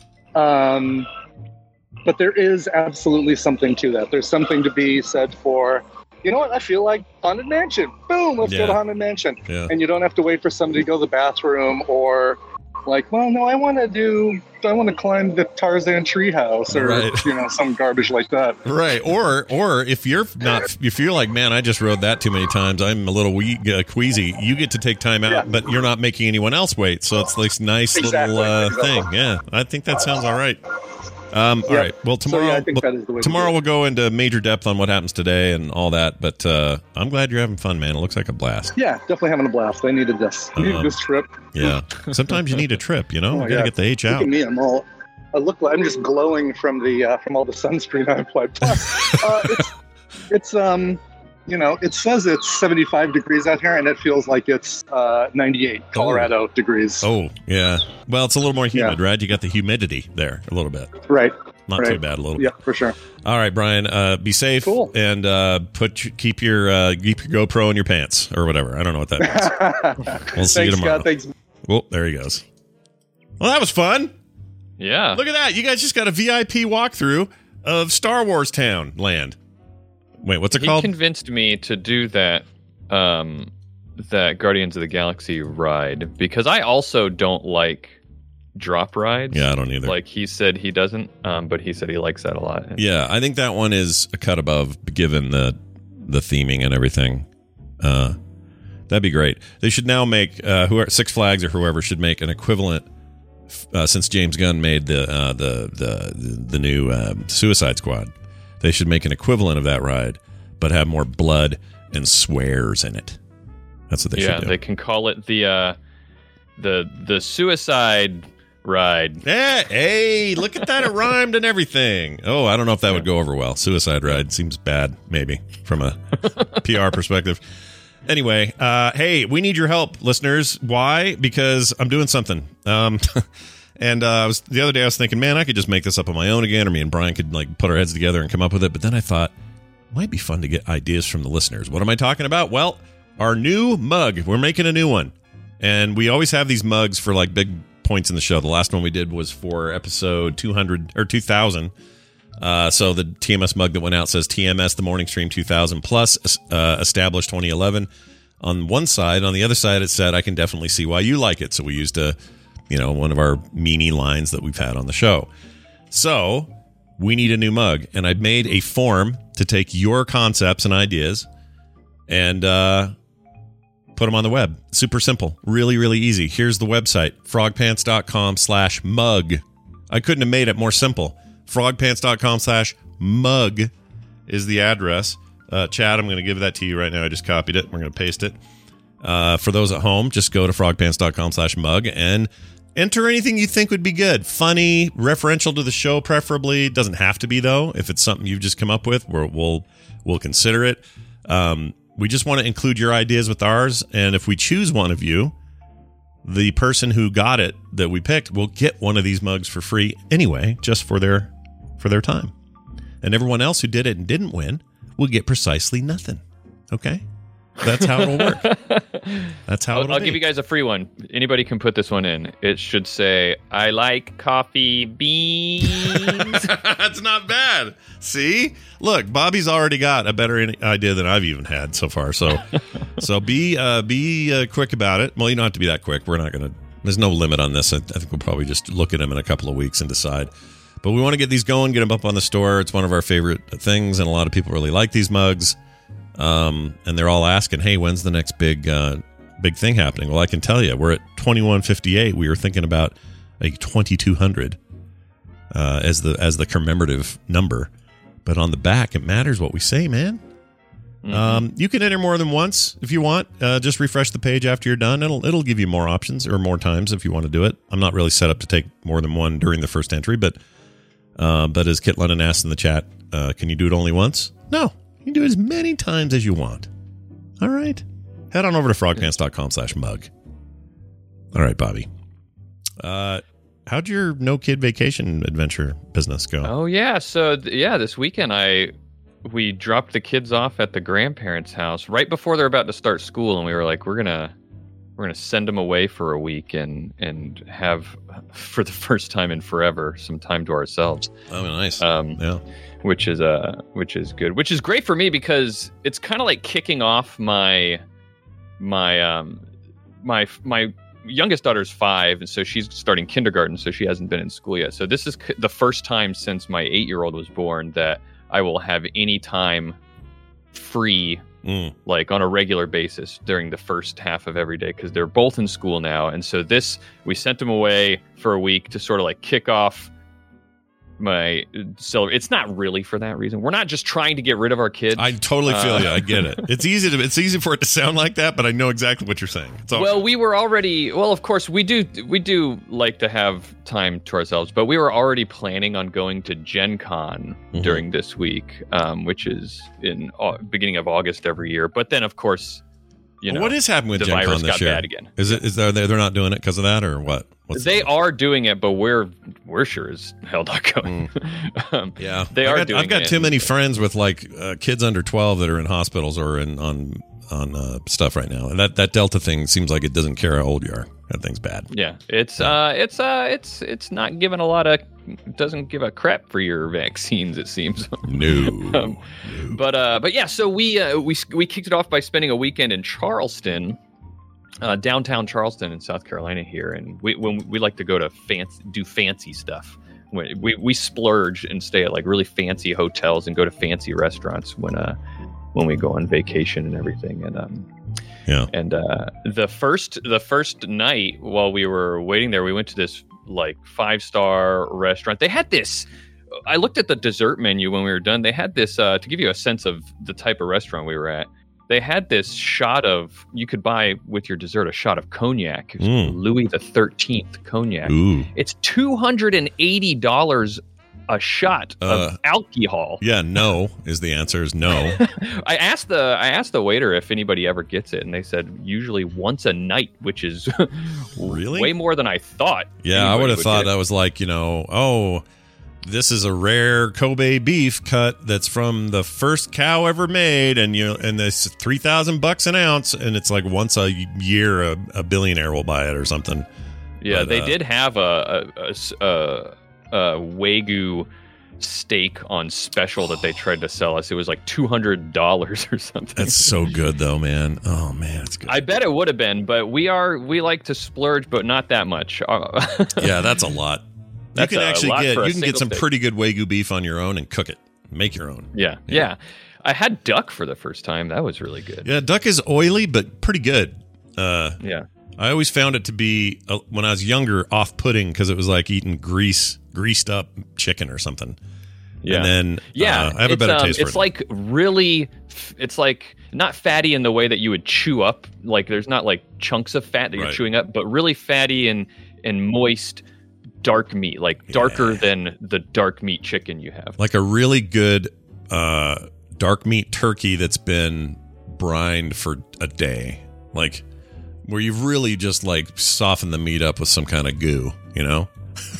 um, but there is absolutely something to that. There's something to be said for, you know what? I feel like Haunted Mansion. Boom, let's Yeah. go to Haunted Mansion. yeah, And you don't have to wait for somebody to go to the bathroom or like, well, no, I want to do, I want to climb the Tarzan treehouse or Right. you know some garbage like that. right. Or or if you're not, if you're like, man, I just rode that too many times. I'm a little wee, uh, queasy. You get to take time out, Yeah. but you're not making anyone else wait. So it's like nice Exactly, little uh, exactly. thing. Yeah, I think that sounds all right. Um, all Yeah. right. Well, So, tomorrow, yeah, I think well, that is the way to tomorrow do it. we'll go into major depth on what happens today and all that. But uh, I'm glad you're having fun, man. It looks like a blast. Yeah, definitely having a blast. I needed this. I needed Uh-huh. this trip. Yeah. Sometimes you need a trip. You know, Oh you my gotta God. get the H Look out. at me. I'm all. I look like I'm just glowing from the uh, from all the sunscreen I applied. Plus, uh, it's it's um you know it says it's seventy-five degrees out here, and it feels like it's uh, ninety-eight Colorado degrees. Oh, yeah. Well, it's a little more humid, Yeah. right? You got the humidity there a little bit. Right. Not Right. too bad. A little. Yeah, for sure. All right, Brian. Uh, be safe. Cool. And uh, put your- keep your uh, keep your GoPro in your pants or whatever. I don't know what that means. We'll see you Thanks, tomorrow. Scott. Thanks. Well, there he goes. Well, that was fun. Yeah. Look at that. You guys just got a V I P walkthrough of Star Wars Town Land. Wait, what's it He called? convinced me to do that um that Guardians of the Galaxy ride because I also don't like drop rides. Yeah, I don't either. Like he said he doesn't, um, but he said he likes that a lot. Yeah, I think that one is a cut above given the the theming and everything. Uh, That'd be great. They should now make uh, whoever Six Flags or whoever should make an equivalent. Uh, since James Gunn made the uh, the the the new uh, Suicide Squad, they should make an equivalent of that ride, but have more blood and swears in it. That's what they yeah, should do. Yeah, they can call it the uh, the the Suicide Ride. Yeah, hey, look at that! It rhymed and everything. Oh, I don't know if that would go over well. Suicide Ride seems bad, maybe from a P R perspective. Anyway, uh, hey, we need your help, listeners. Why? Because I'm doing something. Um, and uh, I was the other day I was thinking, man, I could just make this up on my own again, or me and Brian could like put our heads together and come up with it. But then I thought, it might be fun to get ideas from the listeners. What am I talking about? Well, our new mug. We're making a new one. And we always have these mugs for like big points in the show. The last one we did was for episode two hundred or two thousand. Uh, so the T M S mug that went out says T M S The Morning Stream two thousand plus uh, established twenty eleven on one side. On the other side, it said, I can definitely see why you like it. So we used a, you know, one of our meanie lines that we've had on the show. So we need a new mug. And I made a form to take your concepts and ideas and uh, put them on the web. Super simple. Really, really easy. Here's the website, frogpants.com slash mug. I couldn't have made it more simple. frogpants.com slash mug is the address. Uh, Chad, I'm going to give that to you right now. I just copied it. We're going to paste it. Uh, for those at home, just go to frogpants.com slash mug and enter anything you think would be good. Funny, referential to the show, preferably. Doesn't have to be, though. If it's something you've just come up with, we're, we'll we'll consider it. Um, we just want to include your ideas with ours. And if we choose one of you, the person who got it that we picked will get one of these mugs for free anyway, just for their for their time. And everyone else who did it and didn't win will get precisely nothing. Okay? That's how it'll work. That's how I'll, it'll I'll be. give you guys a free one. Anybody can put this one in. It should say, I like coffee beans. That's not bad. See? Look, Bobby's already got a better in- idea than I've even had so far. So so be uh, be uh, quick about it. Well, you don't have to be that quick. We're not going to, there's no limit on this. I, I think we'll probably just look at them in a couple of weeks and decide. But we want to get these going, get them up on the store. It's one of our favorite things, and a lot of people really like these mugs. Um, and they're all asking, hey, when's the next big uh, big thing happening? Well, I can tell you, we're at twenty-one fifty-eight. We were thinking about like twenty-two hundred uh, as the as the commemorative number. But on the back, it matters what we say, man. Mm-hmm. Um, you can enter more than once if you want. Uh, just refresh the page after you're done. It'll it'll give you more options or more times if you want to do it. I'm not really set up to take more than one during the first entry, but uh, but as Kit Lennon asked in the chat, uh, can you do it only once? No. You can do it as many times as you want. All right. Head on over to frogpants.com slash mug. All right, Bobby. Uh, how'd your no-kid vacation adventure business go? Oh, yeah. So, th- yeah, this weekend I we dropped the kids off at the grandparents' house right before they're about to start school, and we were like, we're going to we're gonna send them away for a week and, and have, for the first time in forever, some time to ourselves. Oh, nice. Um, yeah. Which is uh, which is good. Which is great for me because it's kind of like kicking off my my um my my youngest daughter's five, and so she's starting kindergarten, so she hasn't been in school yet. So this is c- the first time since my eight-year-old was born that I will have any time free, mm. like on a regular basis during the first half of every day because they're both in school now. And so this, we sent them away for a week to sort of like kick off my so it's not really for that reason. We're not just trying to get rid of our kids. I totally feel uh, you. I get it. It's easy to it's easy for it to sound like that, but I know exactly what you're saying. It's well, we were already well, of course we do we do like to have time to ourselves, but we were already planning on going to Gen Con mm-hmm. during this week, um, which is in uh, beginning of August every year. But then, of course, you know, what is happening with the Gen virus Con this got year? Bad again. Is it is there they're not doing it because of that or what? What's they the are doing it, but we're we're sure as hell not going. Mm. um, yeah, they I've are got, doing. I've got it. too many friends with like uh, kids under twelve that are in hospitals or in on on uh, stuff right now, and that, that Delta thing seems like it doesn't care how old you are. That thing's bad. Yeah, it's uh, it's uh, it's it's not giving a lot of doesn't give a crap for your vaccines. It seems. No. um, no. But uh, but yeah, so we uh, we we kicked it off by spending a weekend in Charleston. Uh, downtown Charleston in South Carolina here, and we when we like to go to fancy, do fancy stuff. We, we we splurge and stay at like really fancy hotels and go to fancy restaurants when uh when we go on vacation and everything. And um Yeah. And uh, the first the first night while we were waiting there, we went to this like five star restaurant. They had this. I looked at the dessert menu when we were done. They had this uh, to give you a sense of the type of restaurant we were at. They had this shot of, you could buy with your dessert a shot of cognac. It was Mm. Louis the thirteenth cognac. Ooh. It's two hundred eighty dollars a shot Uh, of alcohol. Yeah, no is the answer is no. I asked the I asked the waiter if anybody ever gets it, and they said usually once a night, which is Really? way more than I thought. Yeah, I anybody would have thought get. that was like, you know, oh, this is a rare Kobe beef cut that's from the first cow ever made, and you and this three thousand bucks an ounce, and it's like once a year a, a billionaire will buy it or something. Yeah, But, they uh, did have a a, a s- a- a Wagyu steak on special that they tried to sell us. It was like two hundred dollars or something. That's so good though, man. Oh man, it's good. I bet it would have been, but we are we like to splurge, but not that much. Uh, Yeah, that's a lot. That's you can a actually lot get for a you can get single some steak. pretty good Wagyu beef on your own and cook it. Make your own. yeah, Yeah. yeah. I had duck for the first time. That was really good. Yeah, duck is oily but pretty good. Uh, Yeah. I always found it to be uh, when I was younger off-putting because it was like eating grease, greased up chicken or something. Yeah. And then Yeah, uh, I have a it's, better um, taste for it's it. like really, f- it's like not fatty in the way that you would chew up. Like there's not like chunks of fat that you're Right. chewing up, but really fatty and and moist, dark meat, like darker Yeah. than the dark meat chicken you have. like a really good uh, dark meat turkey that's been brined for a day, like where you've really just like softened the meat up with some kind of goo, you know.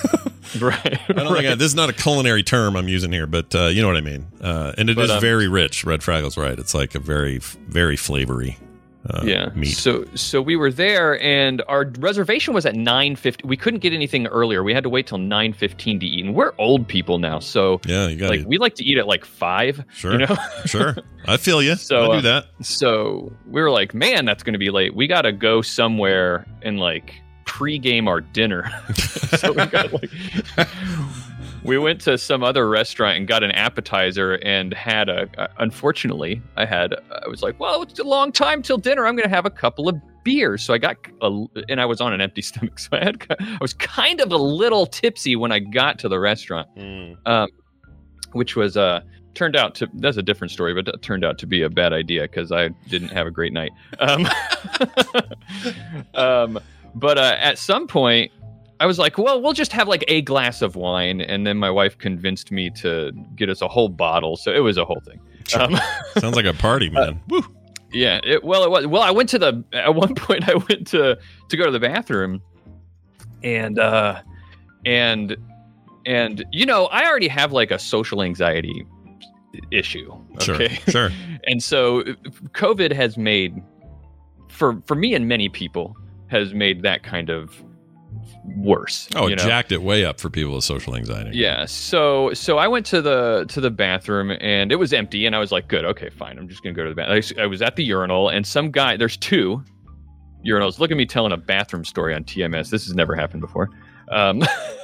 Right. I don't think I, this is not a culinary term I'm using here, but uh, you know what I mean. Uh, and it But, is um, very rich. Red Fraggle's right. It's like a very, very flavory uh, yeah. meat. So so we were there, and our reservation was at nine fifty. We couldn't get anything earlier. We had to wait till nine fifteen to eat, and we're old people now, so Yeah, you got like to. we like to eat at like five. Sure. You know. Sure. I feel you. So, I do uh, that. So we were like, man, that's going to be late. We got to go somewhere and like pregame our dinner. So we got like, we went to some other restaurant and got an appetizer and had a, uh, unfortunately, I had, I was like, well, it's a long time till dinner. I'm going to have a couple of beers. So I got, a, and I was on an empty stomach. So I had, I was kind of a little tipsy when I got to the restaurant, um, which was, uh, turned out to that's a different story, but it turned out to be a bad idea because I didn't have a great night. Um, um, but uh, at some point, I was like, "Well, we'll just have like a glass of wine," and then my wife convinced me to get us a whole bottle. So it was a whole thing. Sure. Um, Sounds like a party, man. Woo. yeah. It, well, it was. Well, I went to the. At one point, I went to to go to the bathroom, and uh, and and you know, I already have like a social anxiety issue. Okay. Sure. Sure. And so COVID has made for for me and many people has made that kind of worse. Oh, you it know? jacked it way up for people with social anxiety. Yeah. So so I went to the to the bathroom and it was empty and I was like, good, okay, fine. I'm just gonna go to the bathroom. I, I was at the urinal and some guy, there's two urinals. Look at me telling a bathroom story on T M S. This has never happened before. Um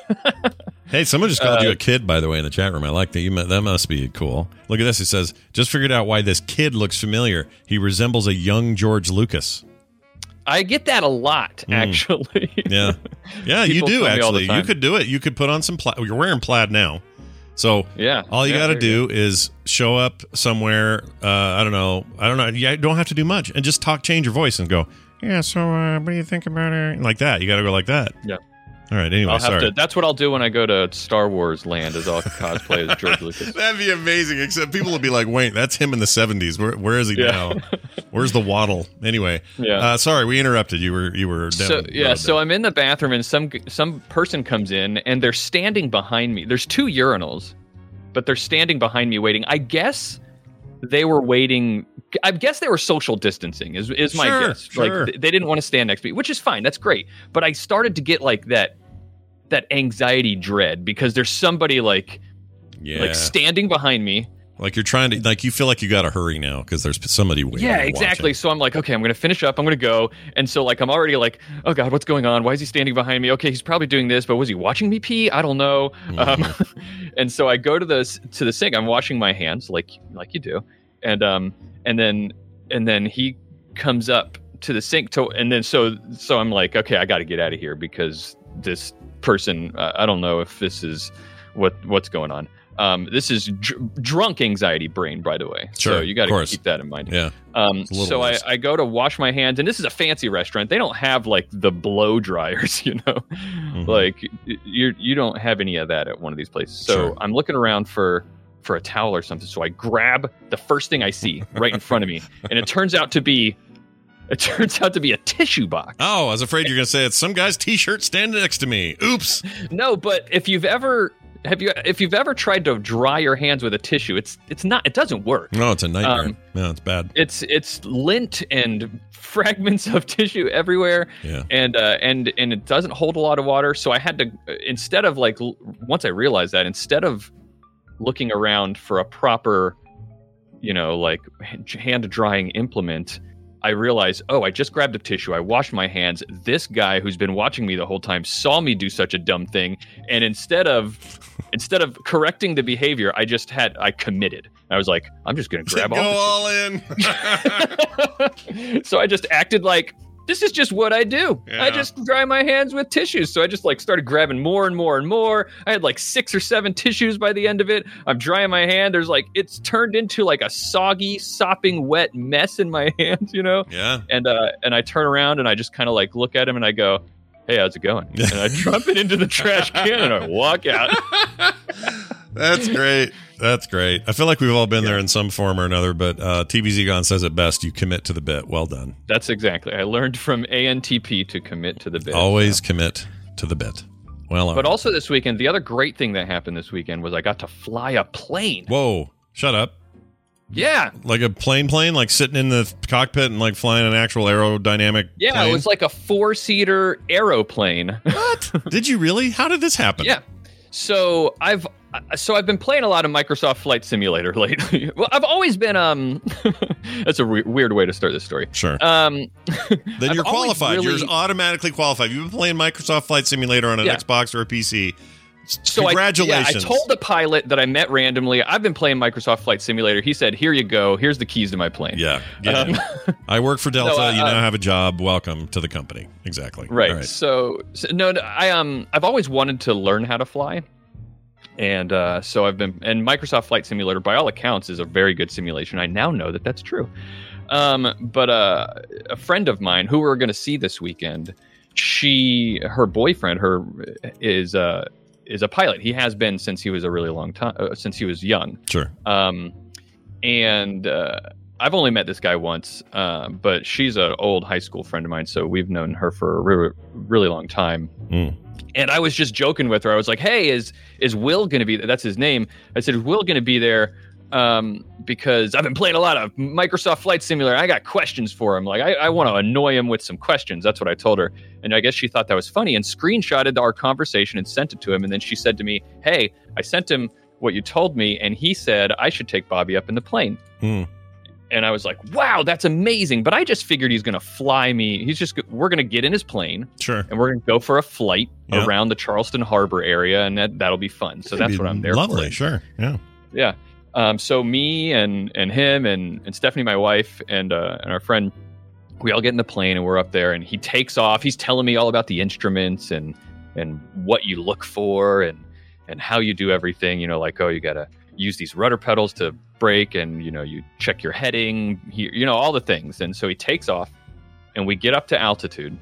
Hey, someone just called Uh, you a kid, by the way, in the chat room. I like that. You that must be cool. Look at this. It says, just figured out why this kid looks familiar. He resembles a young George Lucas. I get that a lot, actually. Yeah. Yeah, you People do, tell me all the actually. You time. could do it. You could put on some plaid. You're wearing plaid now. So Yeah. all you Yeah, got to there you do is show up somewhere. Uh, I don't know. I don't know. You don't have to do much. And just talk, change your voice and go, yeah, so uh, what do you think about it? Like that. You got to go like that. Yeah. All right. Anyway, I'll have sorry. to. That's what I'll do when I go to Star Wars Land. Is I'll cosplay as George Lucas. That'd be amazing. Except people will be like, "Wait, that's him in the seventies. Where, where is he Yeah. now? Where's the waddle?" Anyway, Yeah. Uh, sorry, we interrupted. You were you were down So the yeah, road so there. I'm in the bathroom and some some person comes in and they're standing behind me. There's two urinals, but they're standing behind me waiting. I guess they were waiting. I guess they were social distancing. Is is my Sure, guess. sure. Like th- they didn't want to stand next to me, which is fine. That's great. But I started to get like that that anxiety dread because there's somebody like yeah, like standing behind me. like you're trying to like you feel like you got to hurry now because there's somebody waiting. Yeah, and exactly. watching. So I'm like, okay, I'm going to finish up. I'm going to go. And so like, I'm already like, oh God, what's going on? Why is he standing behind me? Okay, he's probably doing this, but was he watching me pee? I don't know. Um, and so I go to the to the sink. I'm washing my hands like like you do, and um and then and then he comes up to the sink to, and then so so I'm like, okay, I got to get out of here because this person, uh, I don't know if this is what what's going on. Um, this is dr- drunk anxiety brain, by the way. Sure, so you got of to course. keep that in mind. Yeah. Um, little so I, worse. I go to wash my hands, and this is a fancy restaurant. They don't have like the blow dryers, you know, Mhm. like you you don't have any of that at one of these places. So Sure. I'm looking around for for a towel or something. So I grab the first thing I see right in front of me, and it turns out to be it turns out to be a tissue box. Oh, I was afraid you're going to say it's some guy's T-shirt standing next to me. Oops. No, but if you've ever have you if you've ever tried to dry your hands with a tissue, it's it's not it doesn't work. No, it's a nightmare. Um, no, it's bad. It's it's lint and fragments of tissue everywhere, Yeah. and uh, and and it doesn't hold a lot of water. So I had to instead of like l- once I realized that instead of looking around for a proper, you know, like hand drying implement, I realized, oh, I just grabbed a tissue. I washed my hands. This guy who's been watching me the whole time saw me do such a dumb thing, and instead of instead of correcting the behavior, I just had I committed. I was like, I'm just going to grab Go all. all in. The so I just acted like this is just what I do. Yeah. I just dry my hands with tissues. So I just like started grabbing more and more and more. I had like six or seven tissues by the end of it. I'm drying my hand. There's like it's turned into like a soggy, sopping, wet mess in my hands, you know. Yeah. And uh, and I turn around and I just kind of like look at him and I go, "Hey, how's it going?" And I drop it into the trash can and I walk out. That's great. That's great. I feel like we've all been there in some form or another, but uh, T V Z Gone says it best. You commit to the bit. Well done. That's exactly. I learned from A N T P to commit to the bit. Always commit to the bit. Well, But also this weekend, the other great thing that happened this weekend was I got to fly a plane. whoa, shut up. Yeah. Like a plane plane, like sitting in the cockpit and like flying an actual aerodynamic Yeah, plane? it was like a four-seater aeroplane. What? Did you really? How did this happen? Yeah. So I've so I've been playing a lot of Microsoft Flight Simulator lately. Well, I've always been um that's a re- weird way to start this story. Sure. Um Then I've you're always qualified. really- You're automatically qualified. You've been playing Microsoft Flight Simulator on an Yeah. Xbox or a P C. So Congratulations. I, yeah, I told the pilot that I met randomly, I've been playing Microsoft Flight Simulator. He said, "Here you go. Here's the keys to my plane." Yeah. yeah. Um, I work for Delta. No, uh, you now uh, have a job. Welcome to the company. Exactly. Right. All right. So, so no, no, I um I've always wanted to learn how to fly. And uh, so I've been, and Microsoft Flight Simulator, by all accounts, is a very good simulation. I now know that that's true. Um, but uh, a friend of mine who we're going to see this weekend, she, her boyfriend, her is uh, is a pilot. He has been since he was a really long time, uh, since he was young. Sure. Um, and uh, I've only met this guy once, uh, but she's an old high school friend of mine, so we've known her for a really, really long time. Mm. And I was just joking with her. I was like, "Hey, is is Will going to be there?" That's his name. I said, "Is Will going to be there?" Um, because I've been playing a lot of Microsoft Flight Simulator. I got questions for him. Like, I, I want to annoy him with some questions. That's what I told her. And I guess she thought that was funny and screenshotted our conversation and sent it to him. And then she said to me, "Hey, I sent him what you told me, and he said I should take Bobby up in the plane." Mm. And I was like, "Wow, that's amazing." But I just figured he's going to fly me. He's just, we're going to get in his plane. Sure. And we're going to go for a flight Yeah. around the Charleston Harbor area, and that, that'll be fun. So that's It'd be what I'm there Lovely. for. Sure. Yeah. Yeah. Um, so me and and him and, and Stephanie, my wife, and uh, and our friend, we all get in the plane and we're up there, and he takes off. He's telling me all about the instruments and and what you look for and and how you do everything. You know, like, oh, you got to use these rudder pedals to brake, and you know, you check your heading, you, you know, all the things. And so he takes off, and we get up to altitude,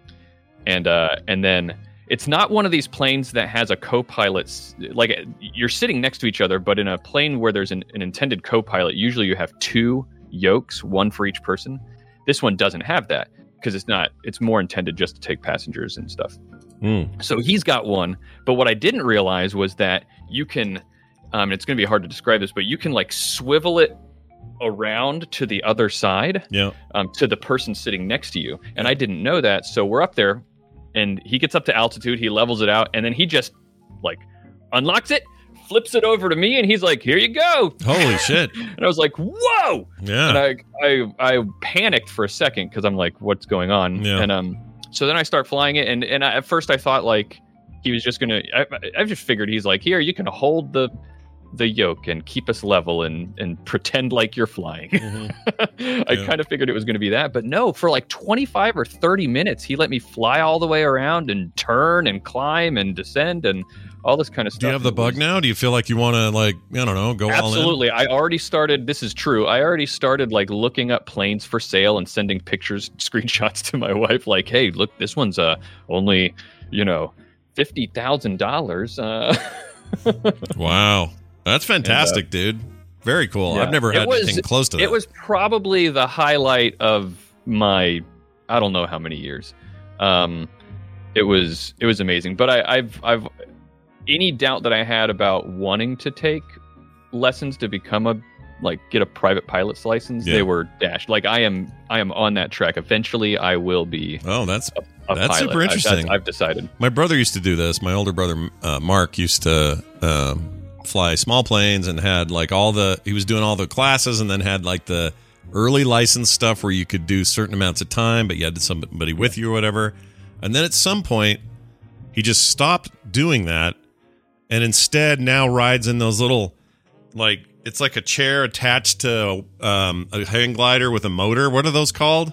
and uh, and then. It's not one of these planes that has a co-pilot, like you're sitting next to each other, but in a plane where there's an, an intended co-pilot, usually you have two yokes, one for each person. This one doesn't have that because it's not, it's more intended just to take passengers and stuff. Mm. So he's got one, but what I didn't realize was that you can, um, it's going to be hard to describe this, but you can like swivel it around to the other side, Yeah. um, to the person sitting next to you. And I didn't know that. So we're up there. And he gets up to altitude, he levels it out, and then he just, like, unlocks it, flips it over to me, and he's like, "Here you go." Holy shit. And I was like, "Whoa!" Yeah. And I, I, I panicked for a second because I'm like, "What's going on?" Yeah. And um, so then I start flying it, and and I, at first I thought like he was just gonna. I, I just figured he's like, "Here, you can hold the the yoke and keep us level and and pretend like you're flying. Mm-hmm. I Yeah. kind of figured it was going to be that, but no, for like twenty-five or thirty minutes, he let me fly all the way around and turn and climb and descend and all this kind of stuff. Do you have the It bug was- now? Do you feel like you want to, like, I don't know, go all in? Absolutely. I already started. This is true. I already started like looking up planes for sale and sending pictures, screenshots to my wife. Like, hey, look, this one's uh only, you know, fifty thousand dollars. Uh, Wow. That's fantastic, dude. Very cool. Yeah. I've never It had was- anything close to that. It was probably the highlight of my, I don't know how many years. Um, it was it was amazing. But I, I've I've any doubt that I had about wanting to take lessons to become a like get a private pilot's license, Yeah. they were dashed. Like I am I am on that track. Eventually, I will be Oh, that's a That's pilot. super I- interesting. I've decided. My brother used to do this. My older brother, uh, Mark, used to um, fly small planes and had like all the, he was doing all the classes and then had like the early license stuff where you could do certain amounts of time, but you had somebody with you or whatever. And then at some point, he just stopped doing that and instead now rides in those little, like, it's like a chair attached to um, a hang glider with a motor. What are those called?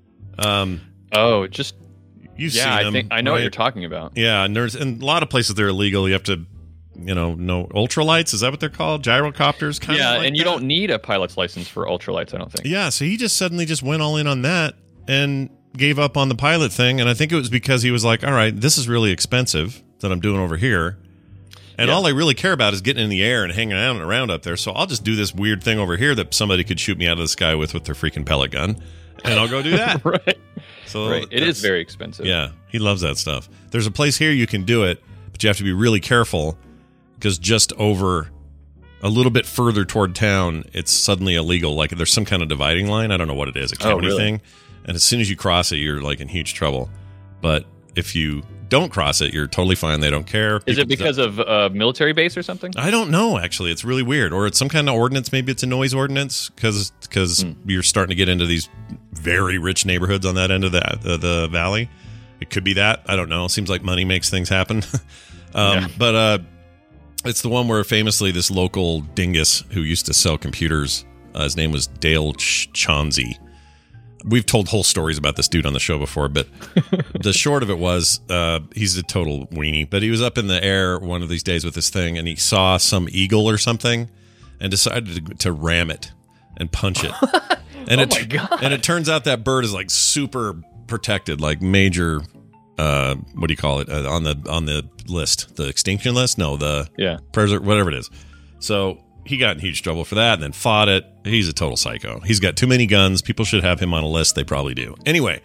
Um, Oh, just you've yeah. seen I them, think I know right? what you're talking about. Yeah, and there's in a lot of places they're illegal. You have to, you know, no ultralights. Is that what they're called? Gyrocopters, kind Yeah, of. Like and you that? don't need a pilot's license for ultralights. I don't think. Yeah, so he just suddenly just went all in on that and gave up on the pilot thing. And I think it was because he was like, "All right, this is really expensive that I'm doing over here, and Yeah. all I really care about is getting in the air and hanging out and around up there. So I'll just do this weird thing over here that somebody could shoot me out of the sky with with their freaking pellet gun, and I'll go do that." right. So Right. It that's- is very expensive. Yeah, he loves that stuff. There's a place here you can do it, but you have to be really careful because just over a little bit further toward town, it's suddenly illegal. Like there's some kind of dividing line. I don't know what it is, a Oh, county really? thing. And as soon as you cross it, you're like in huge trouble. But if you don't cross it, you're totally fine. They don't care. Is People- it because of a military base or something? I don't know, actually. It's really weird. Or it's some kind of ordinance. Maybe it's a noise ordinance because because Hmm. you're starting to get into these very rich neighborhoods on that end of the, the, the valley. It could be that. I don't know. Seems like money makes things happen. um, Yeah. But uh, it's the one where famously this local dingus who used to sell computers, uh, his name was Dale Ch- Chauncey. We've told whole stories about this dude on the show before, but the short of it was uh, he's a total weenie. But he was up in the air one of these days with this thing, and he saw some eagle or something, and decided to, to ram it and punch it. And Oh it my God. and it turns out that bird is like super protected, like major. Uh, what do you call it uh, on the on the list? The extinction list? No, the Yeah. preser- whatever it is. So he got in huge trouble for that and then fought it. He's a total psycho. He's got too many guns. People should have him on a list. They probably do. Anyway,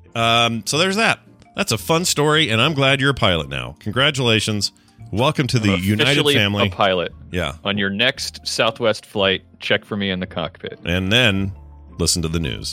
um, so there's that. That's a fun story, and I'm glad you're a pilot now. Congratulations. Welcome to the United Officially family. a pilot. Yeah. On your next Southwest flight, check for me in the cockpit. And then listen to the news.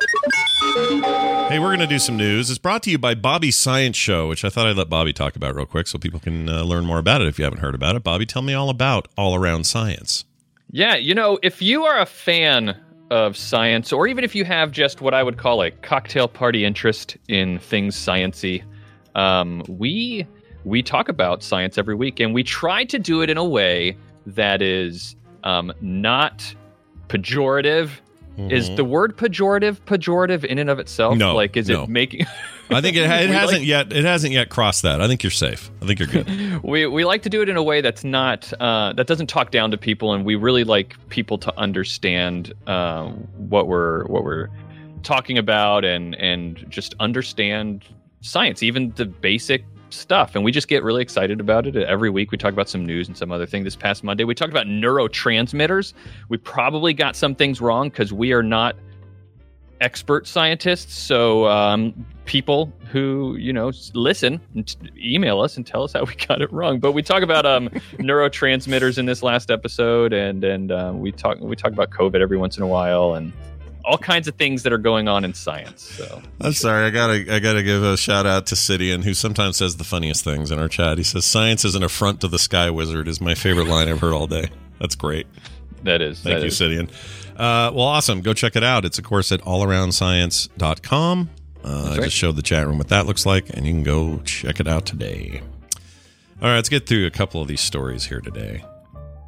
Hey, we're going to do some news. It's brought to you by Bobby's Science Show, which I thought I'd let Bobby talk about real quick so people can uh, learn more about it if you haven't heard about it. Bobby, tell me all about All Around Science. Yeah, you know, if you are a fan of science, or even if you have just what I would call a cocktail party interest in things science-y, um, we we talk about science every week, and we try to do it in a way that is um, not pejorative. Is the word pejorative pejorative in and of itself? No, Like, is no. it making? I think it, ha- it We hasn't like- yet. It hasn't yet crossed that. I think you're safe. I think you're good. we we like to do it in a way that's not uh, that doesn't talk down to people, and we really like people to understand uh, what we're what we're talking about, and and just understand science, even the basic stuff. And we just get really excited about it. Every week we talk about some news and some other thing. This past Monday we talked about neurotransmitters. We probably got some things wrong because we are not expert scientists. So um, people who, you know, s- listen and t- email us and tell us how we got it wrong. But we talk about um, neurotransmitters in this last episode, and and uh, we talk we talk about COVID every once in a while, and all kinds of things that are going on in science. So I'm sorry. I gotta. I gotta give a shout out to Sidian, who sometimes says the funniest things in our chat. He says, "Science is an affront to the Sky Wizard." Is my favorite line I've heard all day. That's great. that is Thank that you, is. Sidian. Uh, well, awesome. Go check it out. It's, of course, at all around science dot com. Uh, I right. just showed the chat room what that looks like, and you can go check it out today. All right, let's get through a couple of these stories here today.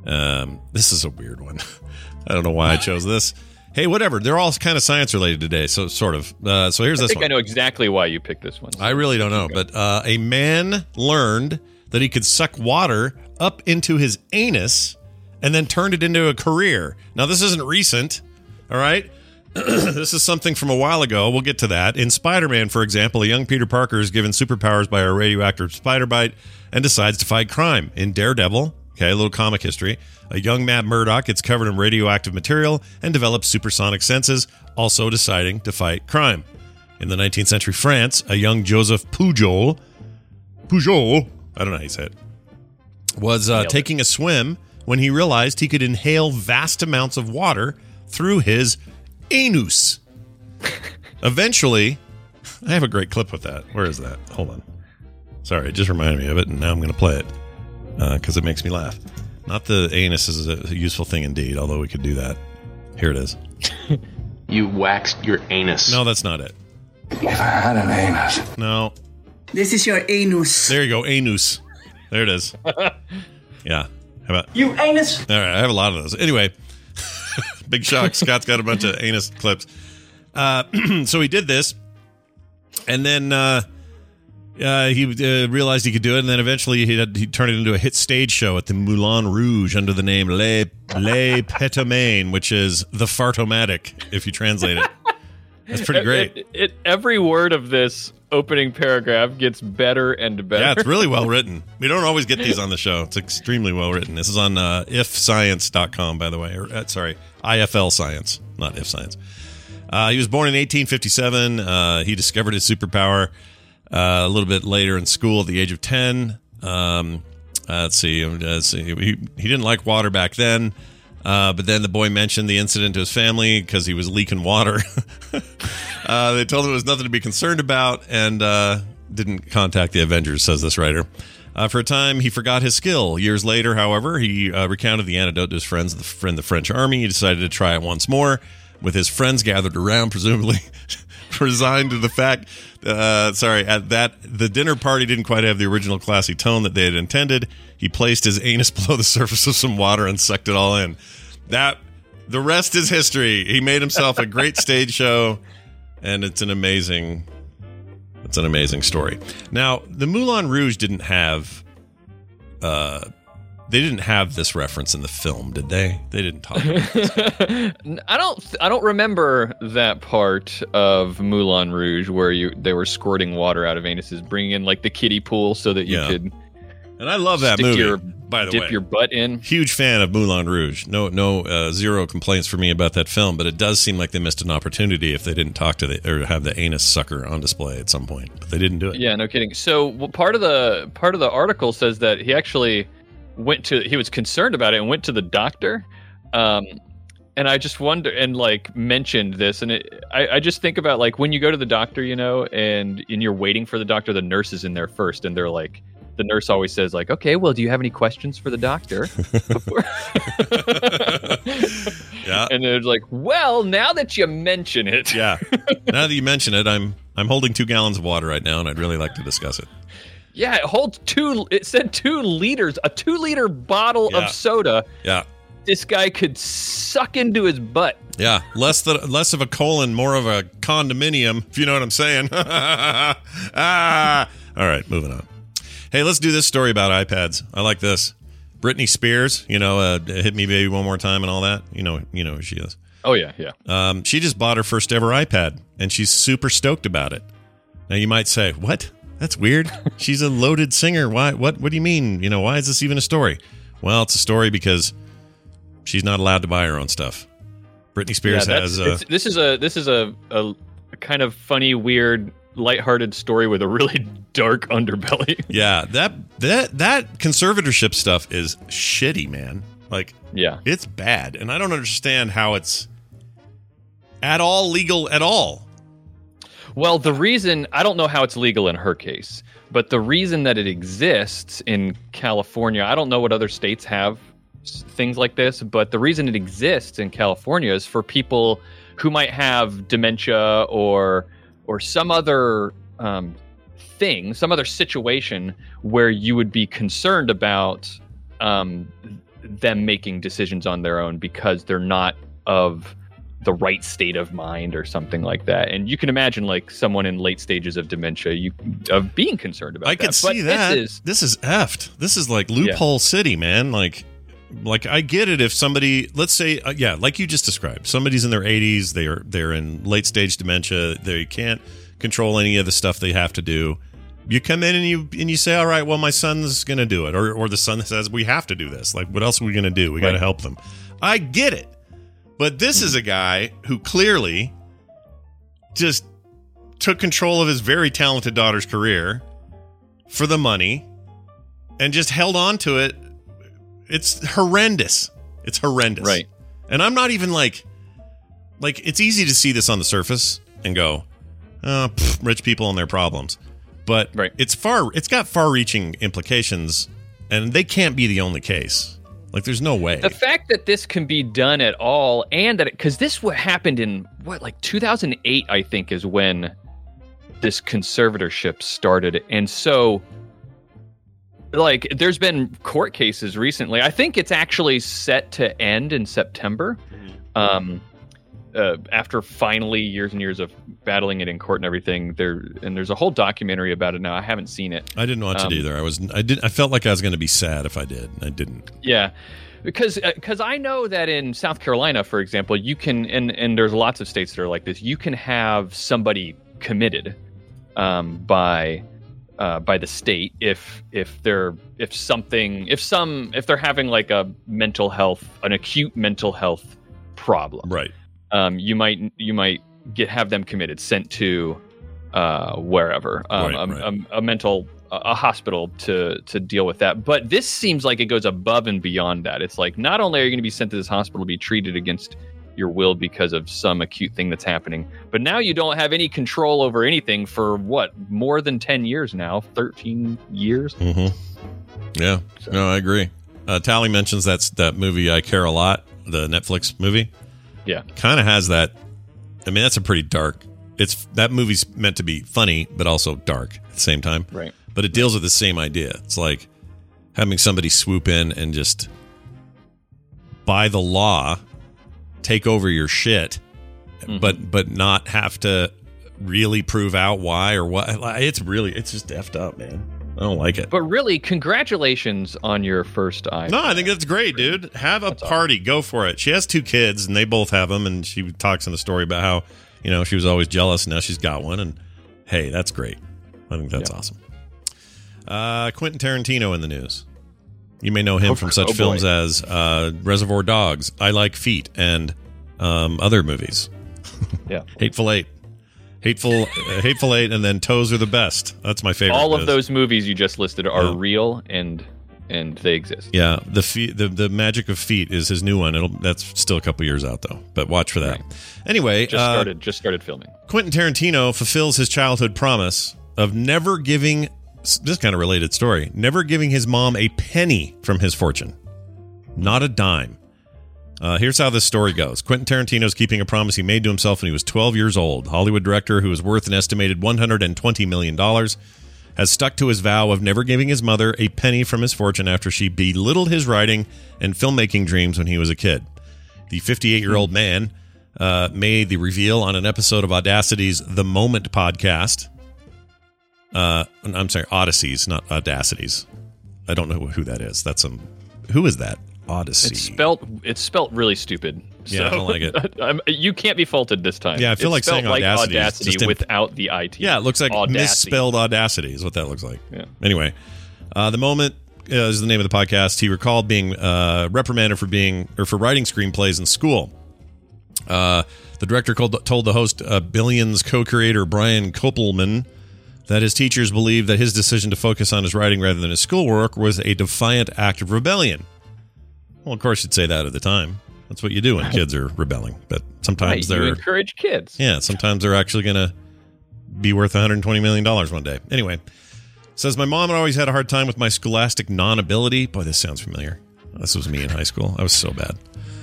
Um, this is a weird one. I don't know why I chose this. Hey, whatever. They're all kind of science related today, so sort of. Uh, so here's I this think one. I know exactly why you picked this one. So I really don't know, but uh, a man learned that he could suck water up into his anus and then turned it into a career. Now, this isn't recent, all right? This is something from a while ago. We'll get to that. In Spider-Man, for example, a young Peter Parker is given superpowers by a radioactive spider bite and decides to fight crime. In Daredevil, okay, a little comic history, a young Matt Murdock gets covered in radioactive material and develops supersonic senses, also deciding to fight crime. In the nineteenth century France, a young Joseph Pujol, Pujol, I don't know how you say it, was uh, taking a swim when he realized he could inhale vast amounts of water through his anus. Eventually, I have a great clip with that. Where is that? Hold on. Sorry, it just reminded me of it, and now I'm going to play it because uh, it makes me laugh. Not the anus is a useful thing indeed, although we could do that. Here it is. You waxed your anus. No, that's not it. If I had an anus. No. This is your anus. There you go, anus. There it is. Yeah. How about You anus. All right, I have a lot of those. Anyway, big shock. Scott's got a bunch of anus clips. Uh, so he did this, and then uh, uh, he uh, realized he could do it, and then eventually he had, he turned it into a hit stage show at the Moulin Rouge under the name Les Les Pétomanes, which is the Fartomatic, if you translate it. That's pretty great. It, it, every word of this opening paragraph gets better and better. Yeah, it's really well written. We don't always get these on the show. It's extremely well written. This is on uh, if science dot com, by the way. Or, uh, sorry, I F L Science, not If Science. Uh, he was born in eighteen fifty-seven. Uh, he discovered his superpower uh, a little bit later in school at the age of ten. Um, uh, let's see. Uh, let's see. He, he didn't like water back then. Uh, but then the boy mentioned the incident to his family because he was leaking water. uh, they told him it was nothing to be concerned about and uh, didn't contact the Avengers, says this writer. Uh, for a time, he forgot his skill. Years later, however, he uh, recounted the anecdote to his friends in the French army. He decided to try it once more with his friends gathered around, presumably resigned to the fact, uh, sorry, at that the dinner party didn't quite have the original classy tone that they had intended. He placed his anus below the surface of some water and sucked it all in. That the rest is history. He made himself a great stage show, and it's an amazing, it's an amazing story. Now, the Moulin Rouge didn't have, uh, they didn't have this reference in the film, did they? They didn't talk about this. I don't. I don't remember that part of Moulin Rouge where you they were squirting water out of anuses, bringing in like the kiddie pool so that you Yeah. could. And I love that stick movie. Your, by the dip way, your butt in. Huge fan of Moulin Rouge. No, no, uh, zero complaints for me about that film. But it does seem like they missed an opportunity if they didn't talk to the or have the anus sucker on display at some point. But they didn't do it. Yeah, no kidding. So well, part of the part of the article says that he actually went to. He was concerned about it and went to the doctor. Um, and I just wonder and like mentioned this, and it, I, I just think about like when you go to the doctor, you know, and and you're waiting for the doctor, the nurse is in there first, and they're like. The nurse always says, like, okay, well, do you have any questions for the doctor? Yeah. And they're like, well, now that you mention it. Yeah. Now that you mention it, I'm I'm holding two gallons of water right now, and I'd really like to discuss it. Yeah, it holds two, it said two liters, a two liter bottle Yeah. of soda. Yeah. This guy could suck into his butt. Yeah. Less the less of a colon, more of a condominium, if you know what I'm saying. ah. All right, moving on. Hey, let's do this story about iPads. I like this. Britney Spears, you know, uh, hit me baby one more time and all that. You know, you know who she is. Oh yeah, yeah. Um, she just bought her first ever iPad, and she's super stoked about it. Now you might say, "What? That's weird. She's a loaded singer. Why? What? What do you mean? You know, why is this even a story?" Well, it's a story because she's not allowed to buy her own stuff. Britney Spears yeah, has. Uh, it's- this is a this is a, a kind of funny, weird, lighthearted story with a really dark underbelly. yeah, that that that conservatorship stuff is shitty, man. Like, Yeah. it's bad, and I don't understand how it's at all legal at all. Well, the reason, I don't know how it's legal in her case, but the reason that it exists in California, I don't know what other states have s- things like this, but the reason it exists in California is for people who might have dementia or or some other um, thing, some other situation where you would be concerned about um, them making decisions on their own because they're not of the right state of mind or something like that. And you can imagine like someone in late stages of dementia, you of being concerned about I that. could see but that. This is, this is effed. This is like loophole yeah. city, man. Like, like I get it if somebody, let's say, uh, yeah, like you just described, somebody's in their eighties, they are they're in late stage dementia, they can't control any of the stuff they have to do. You come in and you and you say, all right, well, my son's going to do it, or or the son says we have to do this. Like, what else are we going to do? We got to right. help them. I get it. But this is a guy who clearly just took control of his very talented daughter's career for the money and just held on to it. It's horrendous. It's horrendous. Right. And I'm not even like, like, it's easy to see this on the surface and go, oh, pff, rich people and their problems. But right. it's far, it's got far-reaching implications, and they can't be the only case. Like, there's no way. The fact that this can be done at all, and that because this what happened in what like two thousand eight, I think, is when this conservatorship started, and so like there's been court cases recently. I think it's actually set to end in September, um, uh, after finally years and years of battling it in court and everything. There and there's a whole documentary about it now. I haven't seen it. I didn't watch um, it either. I was I did I felt like I was going to be sad if I did. I didn't. Yeah. Because because I know that in South Carolina, for example, you can, and, and there's lots of states that are like this, you can have somebody committed um, by uh, by the state if if they're if something if some if they're having like a mental health an acute mental health problem. Right. Um, you might you might get have them committed, sent to uh, wherever um, right, a, right. A, a mental a hospital to to deal with that. But this seems like it goes above and beyond that. It's like not only are you going to be sent to this hospital to be treated against your will because of some acute thing that's happening, but now you don't have any control over anything for what, more than ten years now, thirteen years. Mm-hmm. Yeah, so. No, I agree. Uh, Tally mentions that's that movie I Care a Lot, the Netflix movie. Yeah, kind of has that. I mean, that's a pretty dark. It's that movie's meant to be funny, but also dark at the same time. Right. But it deals with the same idea. It's like having somebody swoop in and just, by the law, take over your shit, mm-hmm. but but not have to really prove out why or what. It's really, it's just effed up, man. I don't like it. But really, congratulations on your first eye. No, I think that's great, dude. Have a that's party. Awesome. Go for it. She has two kids, and they both have them, and she talks in the story about how, you know, she was always jealous, and now she's got one, and hey, that's great. I think that's yeah. awesome. Uh, Quentin Tarantino in the news. You may know him oh, from such oh films boy. as uh, Reservoir Dogs, I Like Feet, and um, other movies. Yeah, Hateful Eight. Hateful, uh, Hateful Eight, and then Toes Are the Best. That's my favorite. All of is. those movies you just listed are yeah. real and and they exist. Yeah, the feet, the the Magic of Feet is his new one. It'll that's still a couple years out though, but watch for that. Right. Anyway, just uh, started just started filming. Quentin Tarantino fulfills his childhood promise of never giving. This kind of related story. Never giving his mom a penny from his fortune, not a dime. Uh, here's how this story goes. Quentin Tarantino is keeping a promise he made to himself when he was twelve years old. Hollywood director who is worth an estimated one hundred twenty million dollars has stuck to his vow of never giving his mother a penny from his fortune after she belittled his writing and filmmaking dreams when he was a kid. The fifty-eight-year-old man uh, made the reveal on an episode of Audacity's The Moment podcast. Uh, I'm sorry, Odysseys, not Audacities. I don't know who that is. That's some. Who is that? Odyssey. It's spelt. It's spelt really stupid. Yeah, so, I don't like it. I'm, you can't be faulted this time. Yeah, I feel it's like saying like Audacity, Audacity just in, without the I T. Yeah, it looks like Audacity. misspelled Audacity is what that looks like. Yeah. Anyway, uh, The Moment uh, is the name of the podcast. He recalled being uh, reprimanded for being or for writing screenplays in school. Uh, the director called, told the host, uh, Billions co-creator Brian Koppelman, that his teachers believed that his decision to focus on his writing rather than his schoolwork was a defiant act of rebellion. Well, of course, you'd say that at the time. That's what you do when kids are rebelling. But sometimes right, they're... You encourage kids. Yeah, sometimes they're actually going to be worth one hundred twenty million dollars one day. Anyway, says, my mom had always had a hard time with my scholastic non-ability. Boy, this sounds familiar. This was me in high school. I was so bad.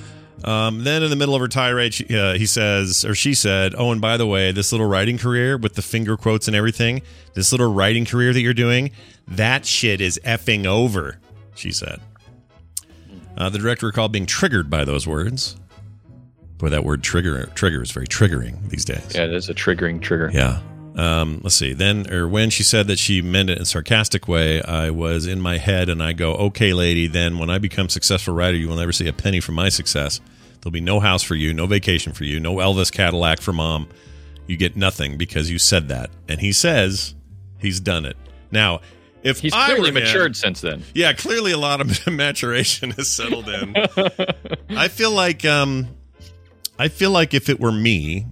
Um, then in the middle of her tirade, she, uh, he says, or she said, oh, and by the way, this little writing career with the finger quotes and everything, this little writing career that you're doing, that shit is effing over, she said. Uh, the director recalled being triggered by those words. Boy, that word trigger trigger is very triggering these days. Yeah, it is a triggering trigger. Yeah. Um, let's see. Then, or when she said that she meant it in a sarcastic way, I was in my head and I go, okay, lady, then when I become a successful writer, you will never see a penny from my success. There'll be no house for you, no vacation for you, no Elvis Cadillac for mom. You get nothing because you said that. And he says he's done it. Now, if he's I clearly were him, matured since then. Yeah, clearly a lot of maturation has settled in. I feel like, um, I feel like if it were me,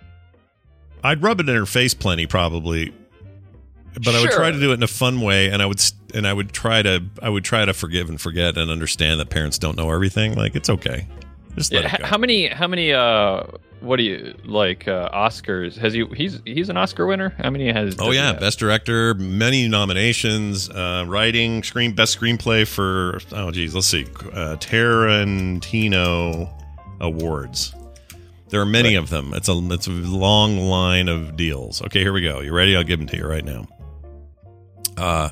I'd rub it in her face plenty, probably, but sure. I would try to do it in a fun way, and I would and I would try to I would try to forgive and forget and understand that parents don't know everything. Like, it's okay, just let yeah, it go. How many how many uh what do you like uh, Oscars has he? He's he's an Oscar winner. How many has? Oh yeah, best director, many nominations, uh, writing, screen, best screenplay for oh geez, let's see, uh, Tarantino awards. There are many right. of them. It's a it's a long line of deals. Okay, here we go. You ready? I'll give them to you right now. Uh,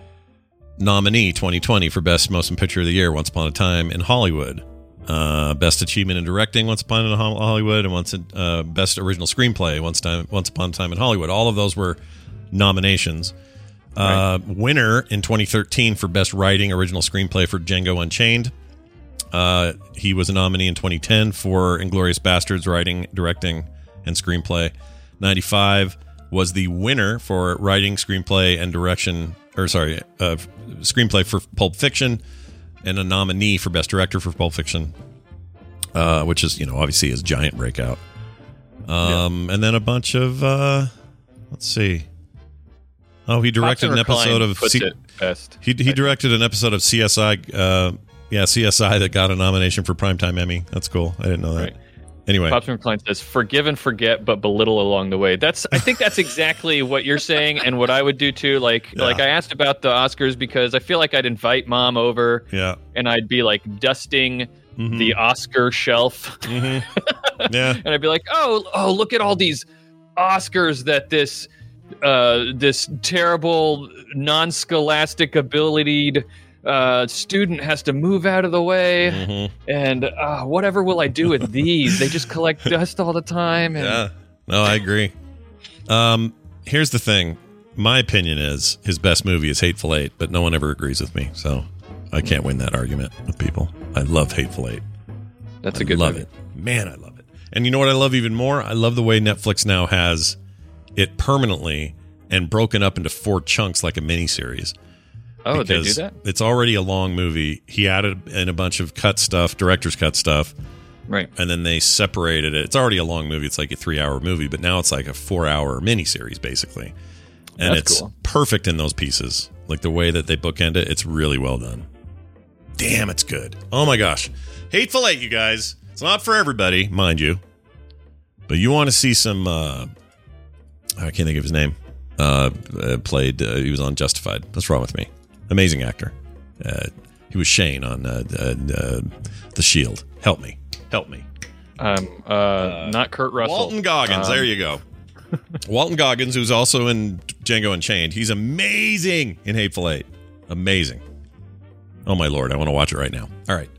nominee twenty twenty for Best Motion Picture of the Year, Once Upon a Time in Hollywood. Uh, best Achievement in Directing, Once Upon a Hollywood, and once uh, Best Original Screenplay, Once Time Once Upon a Time in Hollywood. All of those were nominations. Uh, right. Winner in twenty thirteen for Best Writing, Original Screenplay for Django Unchained. Uh, he was a nominee in twenty ten for Inglourious Basterds, writing, directing, and screenplay. ninety-five was the winner for writing, screenplay, and direction, or sorry, uh, screenplay for Pulp Fiction, and a nominee for Best Director for Pulp Fiction, uh, which is, you know, obviously his giant breakout. Um, yeah. And then a bunch of, uh, let's see. Oh, he directed an episode of puts C- it best. He he directed an episode of C S I. Uh, Yeah, C S I that got a nomination for Primetime Emmy. That's cool. I didn't know that. Right. Anyway. Pops McCline says, forgive and forget, but belittle along the way. That's I think that's exactly what you're saying and what I would do too. Like yeah. like I asked about the Oscars because I feel like I'd invite mom over yeah. and I'd be like dusting mm-hmm. the Oscar shelf. Mm-hmm. Yeah. And I'd be like, oh, oh, look at all these Oscars that this uh, this terrible non-scholastic abilitied Uh, student has to move out of the way, mm-hmm. and uh, whatever will I do with these? They just collect dust all the time. And... Yeah, no, I agree. Um, here's the thing. My opinion is his best movie is Hateful Eight, but no one ever agrees with me, so I can't win that argument with people. I love Hateful Eight. That's I a good love movie. it. Man, I love it. And you know what I love even more? I love the way Netflix now has it permanently and broken up into four chunks like a miniseries. Oh, they do that? It's already a long movie. He added in a bunch of cut stuff, director's cut stuff. Right. And then they separated it. It's already a long movie. It's like a three-hour movie, but now it's like a four-hour miniseries, basically. And That's it's cool. perfect in those pieces. Like the way that they bookend it, it's really well done. Damn, it's good. Oh, my gosh. Hateful Eight, you guys. It's not for everybody, mind you. But you want to see some... Uh, I can't think of his name. Uh, uh, played... Uh, he was on Justified. What's wrong with me? Amazing actor. Uh, he was Shane on uh, uh, uh, The Shield. Help me. Help me. Um, uh, uh, not Kurt Russell. Walton Goggins. Um, there you go. Walton Goggins, who's also in Django Unchained. He's amazing in Hateful Eight. Amazing. Oh, my Lord. I want to watch it right now. All right.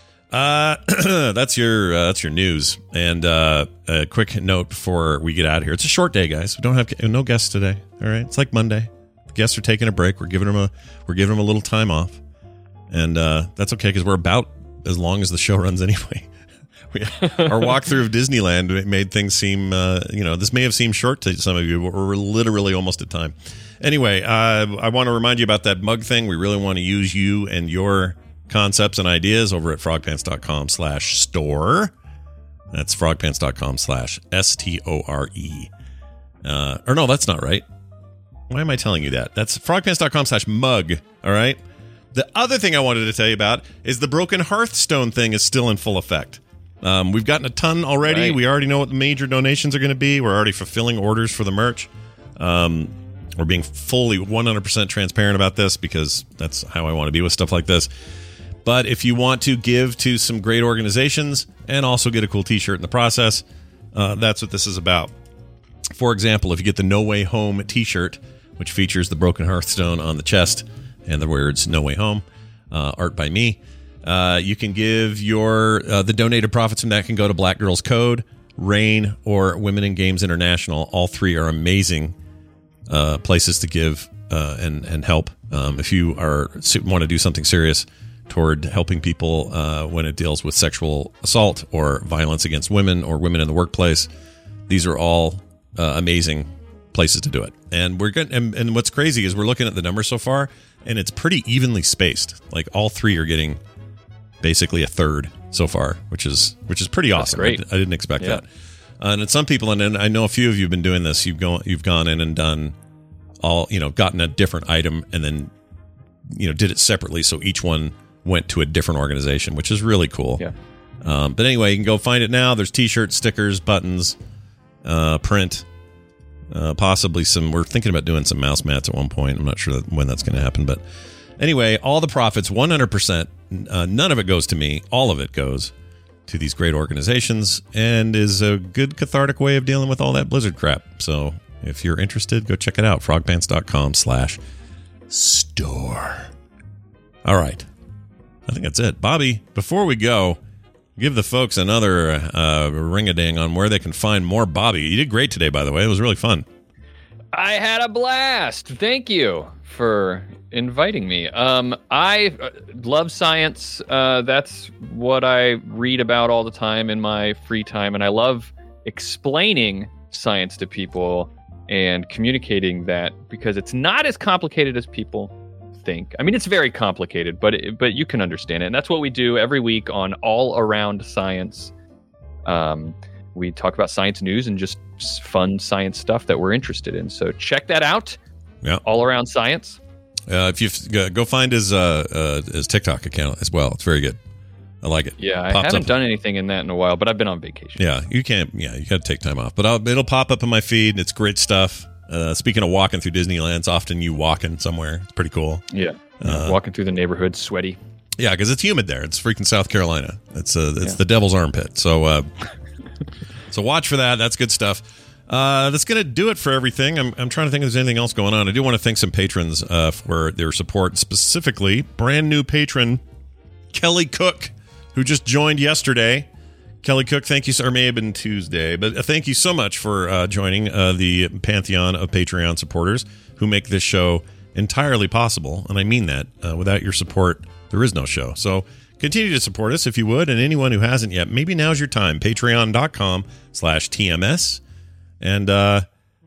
Uh, that's your uh, that's your news. And uh, a quick note before we get out of here. It's a short day, guys. We don't have no guests today. All right. It's like Monday. Guests are taking a break. We're giving them a we're giving them a little time off, and uh, that's okay because we're about as long as the show runs anyway. we, our walkthrough of Disneyland made things seem uh, you know this may have seemed short to some of you, but we're literally almost at time. Anyway, uh, I want to remind you about that mug thing. We really want to use you and your concepts and ideas over at frogpants dot com slash store. That's frogpants dot com slash S T O R E. Uh, or no, that's not right. Why am I telling you that? That's frogpants dot com slash mug, all right? The other thing I wanted to tell you about is the Broken Hearthstone thing is still in full effect. Um, we've gotten a ton already. Right. We already know what the major donations are going to be. We're already fulfilling orders for the merch. Um, we're being fully one hundred percent transparent about this because that's how I want to be with stuff like this. But if you want to give to some great organizations and also get a cool t-shirt in the process, uh, that's what this is about. For example, if you get the No Way Home t-shirt, which features the broken Hearthstone on the chest and the words No Way Home, uh, art by me, Uh, you can give your uh, the donated profits from that can go to Black Girls Code, RAIN, or Women in Games International. All three are amazing uh, places to give uh, and and help um, if you are want to do something serious toward helping people uh, when it deals with sexual assault or violence against women or women in the workplace. These are all uh, amazing places to do it. And we're good. And, and what's crazy is we're looking at the numbers so far, and it's pretty evenly spaced. Like all three are getting basically a third so far, which is which is pretty awesome. That's great. I, I didn't expect Yeah. that. Uh, and some people, and I know a few of you have been doing this. You've gone you've gone in and done all, you know, gotten a different item and then, you know, did it separately, so each one went to a different organization, which is really cool. Yeah. Um, but anyway, you can go find it now. There's T-shirts, stickers, buttons, uh, print, uh, possibly some. We're thinking about doing some mouse mats at one point. I'm not sure that, when that's going to happen, but anyway, all the profits, one hundred percent. Uh, none of it goes to me. All of it goes to these great organizations, and is a good cathartic way of dealing with all that Blizzard crap. So if you're interested, go check it out. frogpants.com slash store. All right. I think that's it. Bobby, before we go, give the folks another uh, ring-a-ding on where they can find more Bobby. You did great today, by the way. It was really fun. I had a blast. Thank you for inviting me. Um, I love science. Uh, that's what I read about all the time in my free time, and I love explaining science to people and communicating that because it's not as complicated as people think. I mean, it's very complicated, but it, but you can understand it, and that's what we do every week on All Around Science. Um, we talk about science news and just fun science stuff that we're interested in. So check that out. Yeah, All Around Science. Uh, if you go find his uh, uh, his TikTok account as well, it's very good. I like it. Yeah, I Pops haven't up. done anything in that in a while, but I've been on vacation. Yeah, you can't. Yeah, you got to take time off, but I'll, it'll pop up in my feed. It's great stuff. Uh, speaking of walking through Disneyland, it's often you walking somewhere. It's pretty cool. Yeah, Uh, walking through the neighborhood, sweaty. Yeah, because it's humid there. It's freaking South Carolina. It's uh, it's Yeah. the devil's armpit. So uh, so watch for that. That's good stuff. Uh, that's going to do it for everything. I'm, I'm trying to think if there's anything else going on. I do want to thank some patrons uh, for their support, specifically brand new patron Kelly Cook, who just joined yesterday. Kelly Cook, thank you, or may have been Tuesday, but uh, thank you so much for uh, joining uh, the pantheon of Patreon supporters who make this show entirely possible, and I mean that. Uh, without your support, there is no show. So continue to support us if you would, and anyone who hasn't yet, maybe now's your time. Patreon.com slash TMS. And uh,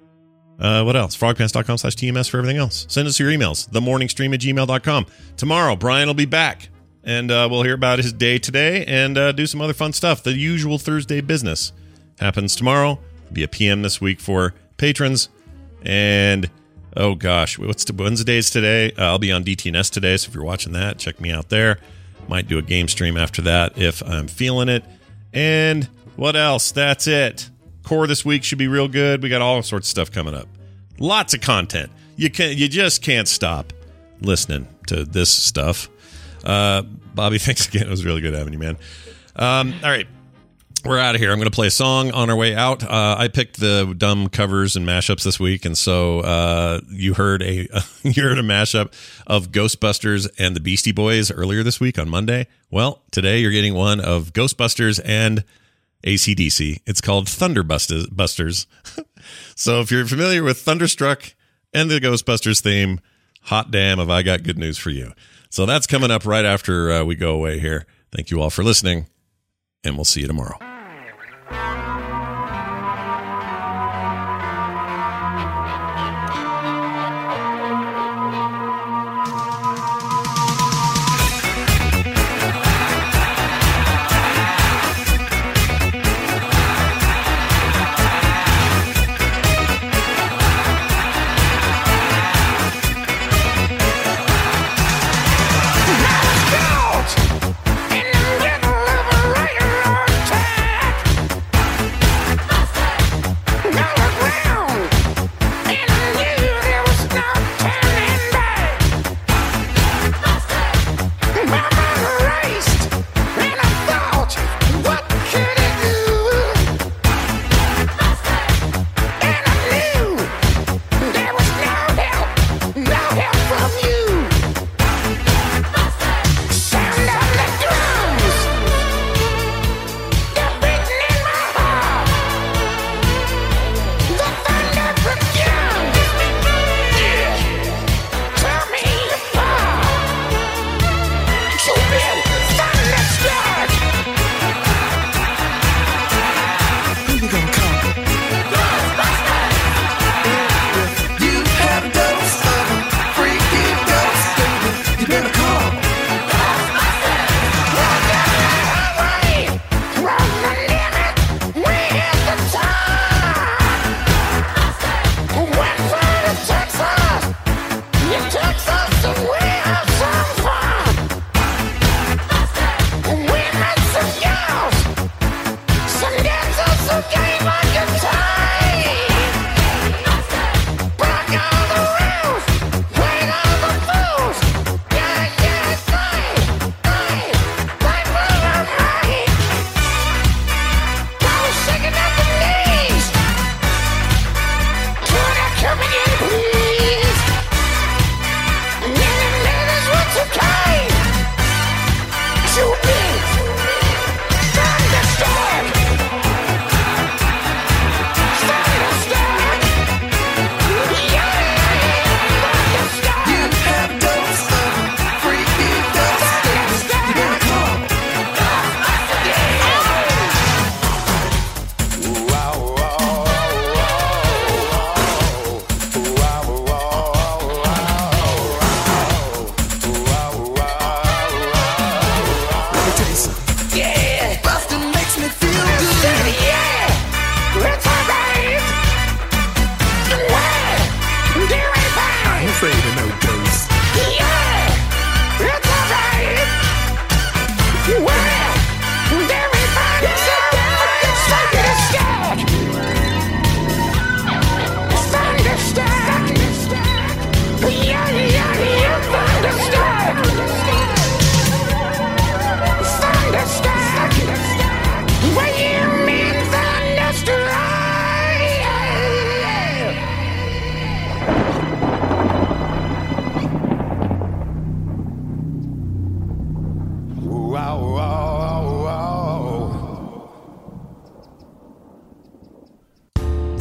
uh, what else? Frogpants.com slash TMS for everything else. Send us your emails. Themorningstream at gmail dot com. Tomorrow, Brian will be back. And uh, we'll hear about his day today and uh, do some other fun stuff. The usual Thursday business happens tomorrow. It'll be a P M this week for patrons. And, oh gosh, what's the, when's the days today? Uh, I'll be on D T N S today, so if you're watching that, check me out there. Might do a game stream after that if I'm feeling it. And what else? That's it. Core this week should be real good. We got all sorts of stuff coming up. Lots of content. You can you just can't stop listening to this stuff. Uh, Bobby, thanks again. It was really good having you, man. Um, all right. We're out of here. I'm going to play a song on our way out. Uh, I picked the dumb covers and mashups this week, and so uh, you heard a you heard a mashup of Ghostbusters and the Beastie Boys earlier this week on Monday. Well, today you're getting one of Ghostbusters and A C D C. It's called Thunderbusters. So if you're familiar with Thunderstruck and the Ghostbusters theme, hot damn, have I got good news for you. So that's coming up right after uh, we go away here. Thank you all for listening, and we'll see you tomorrow. In the middle of a right time.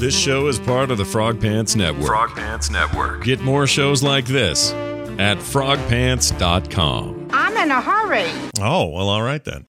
This show is part of the Frog Pants Network. Frog Pants Network. Get more shows like this at frog pants dot com. I'm in a hurry. Oh, well, all right then.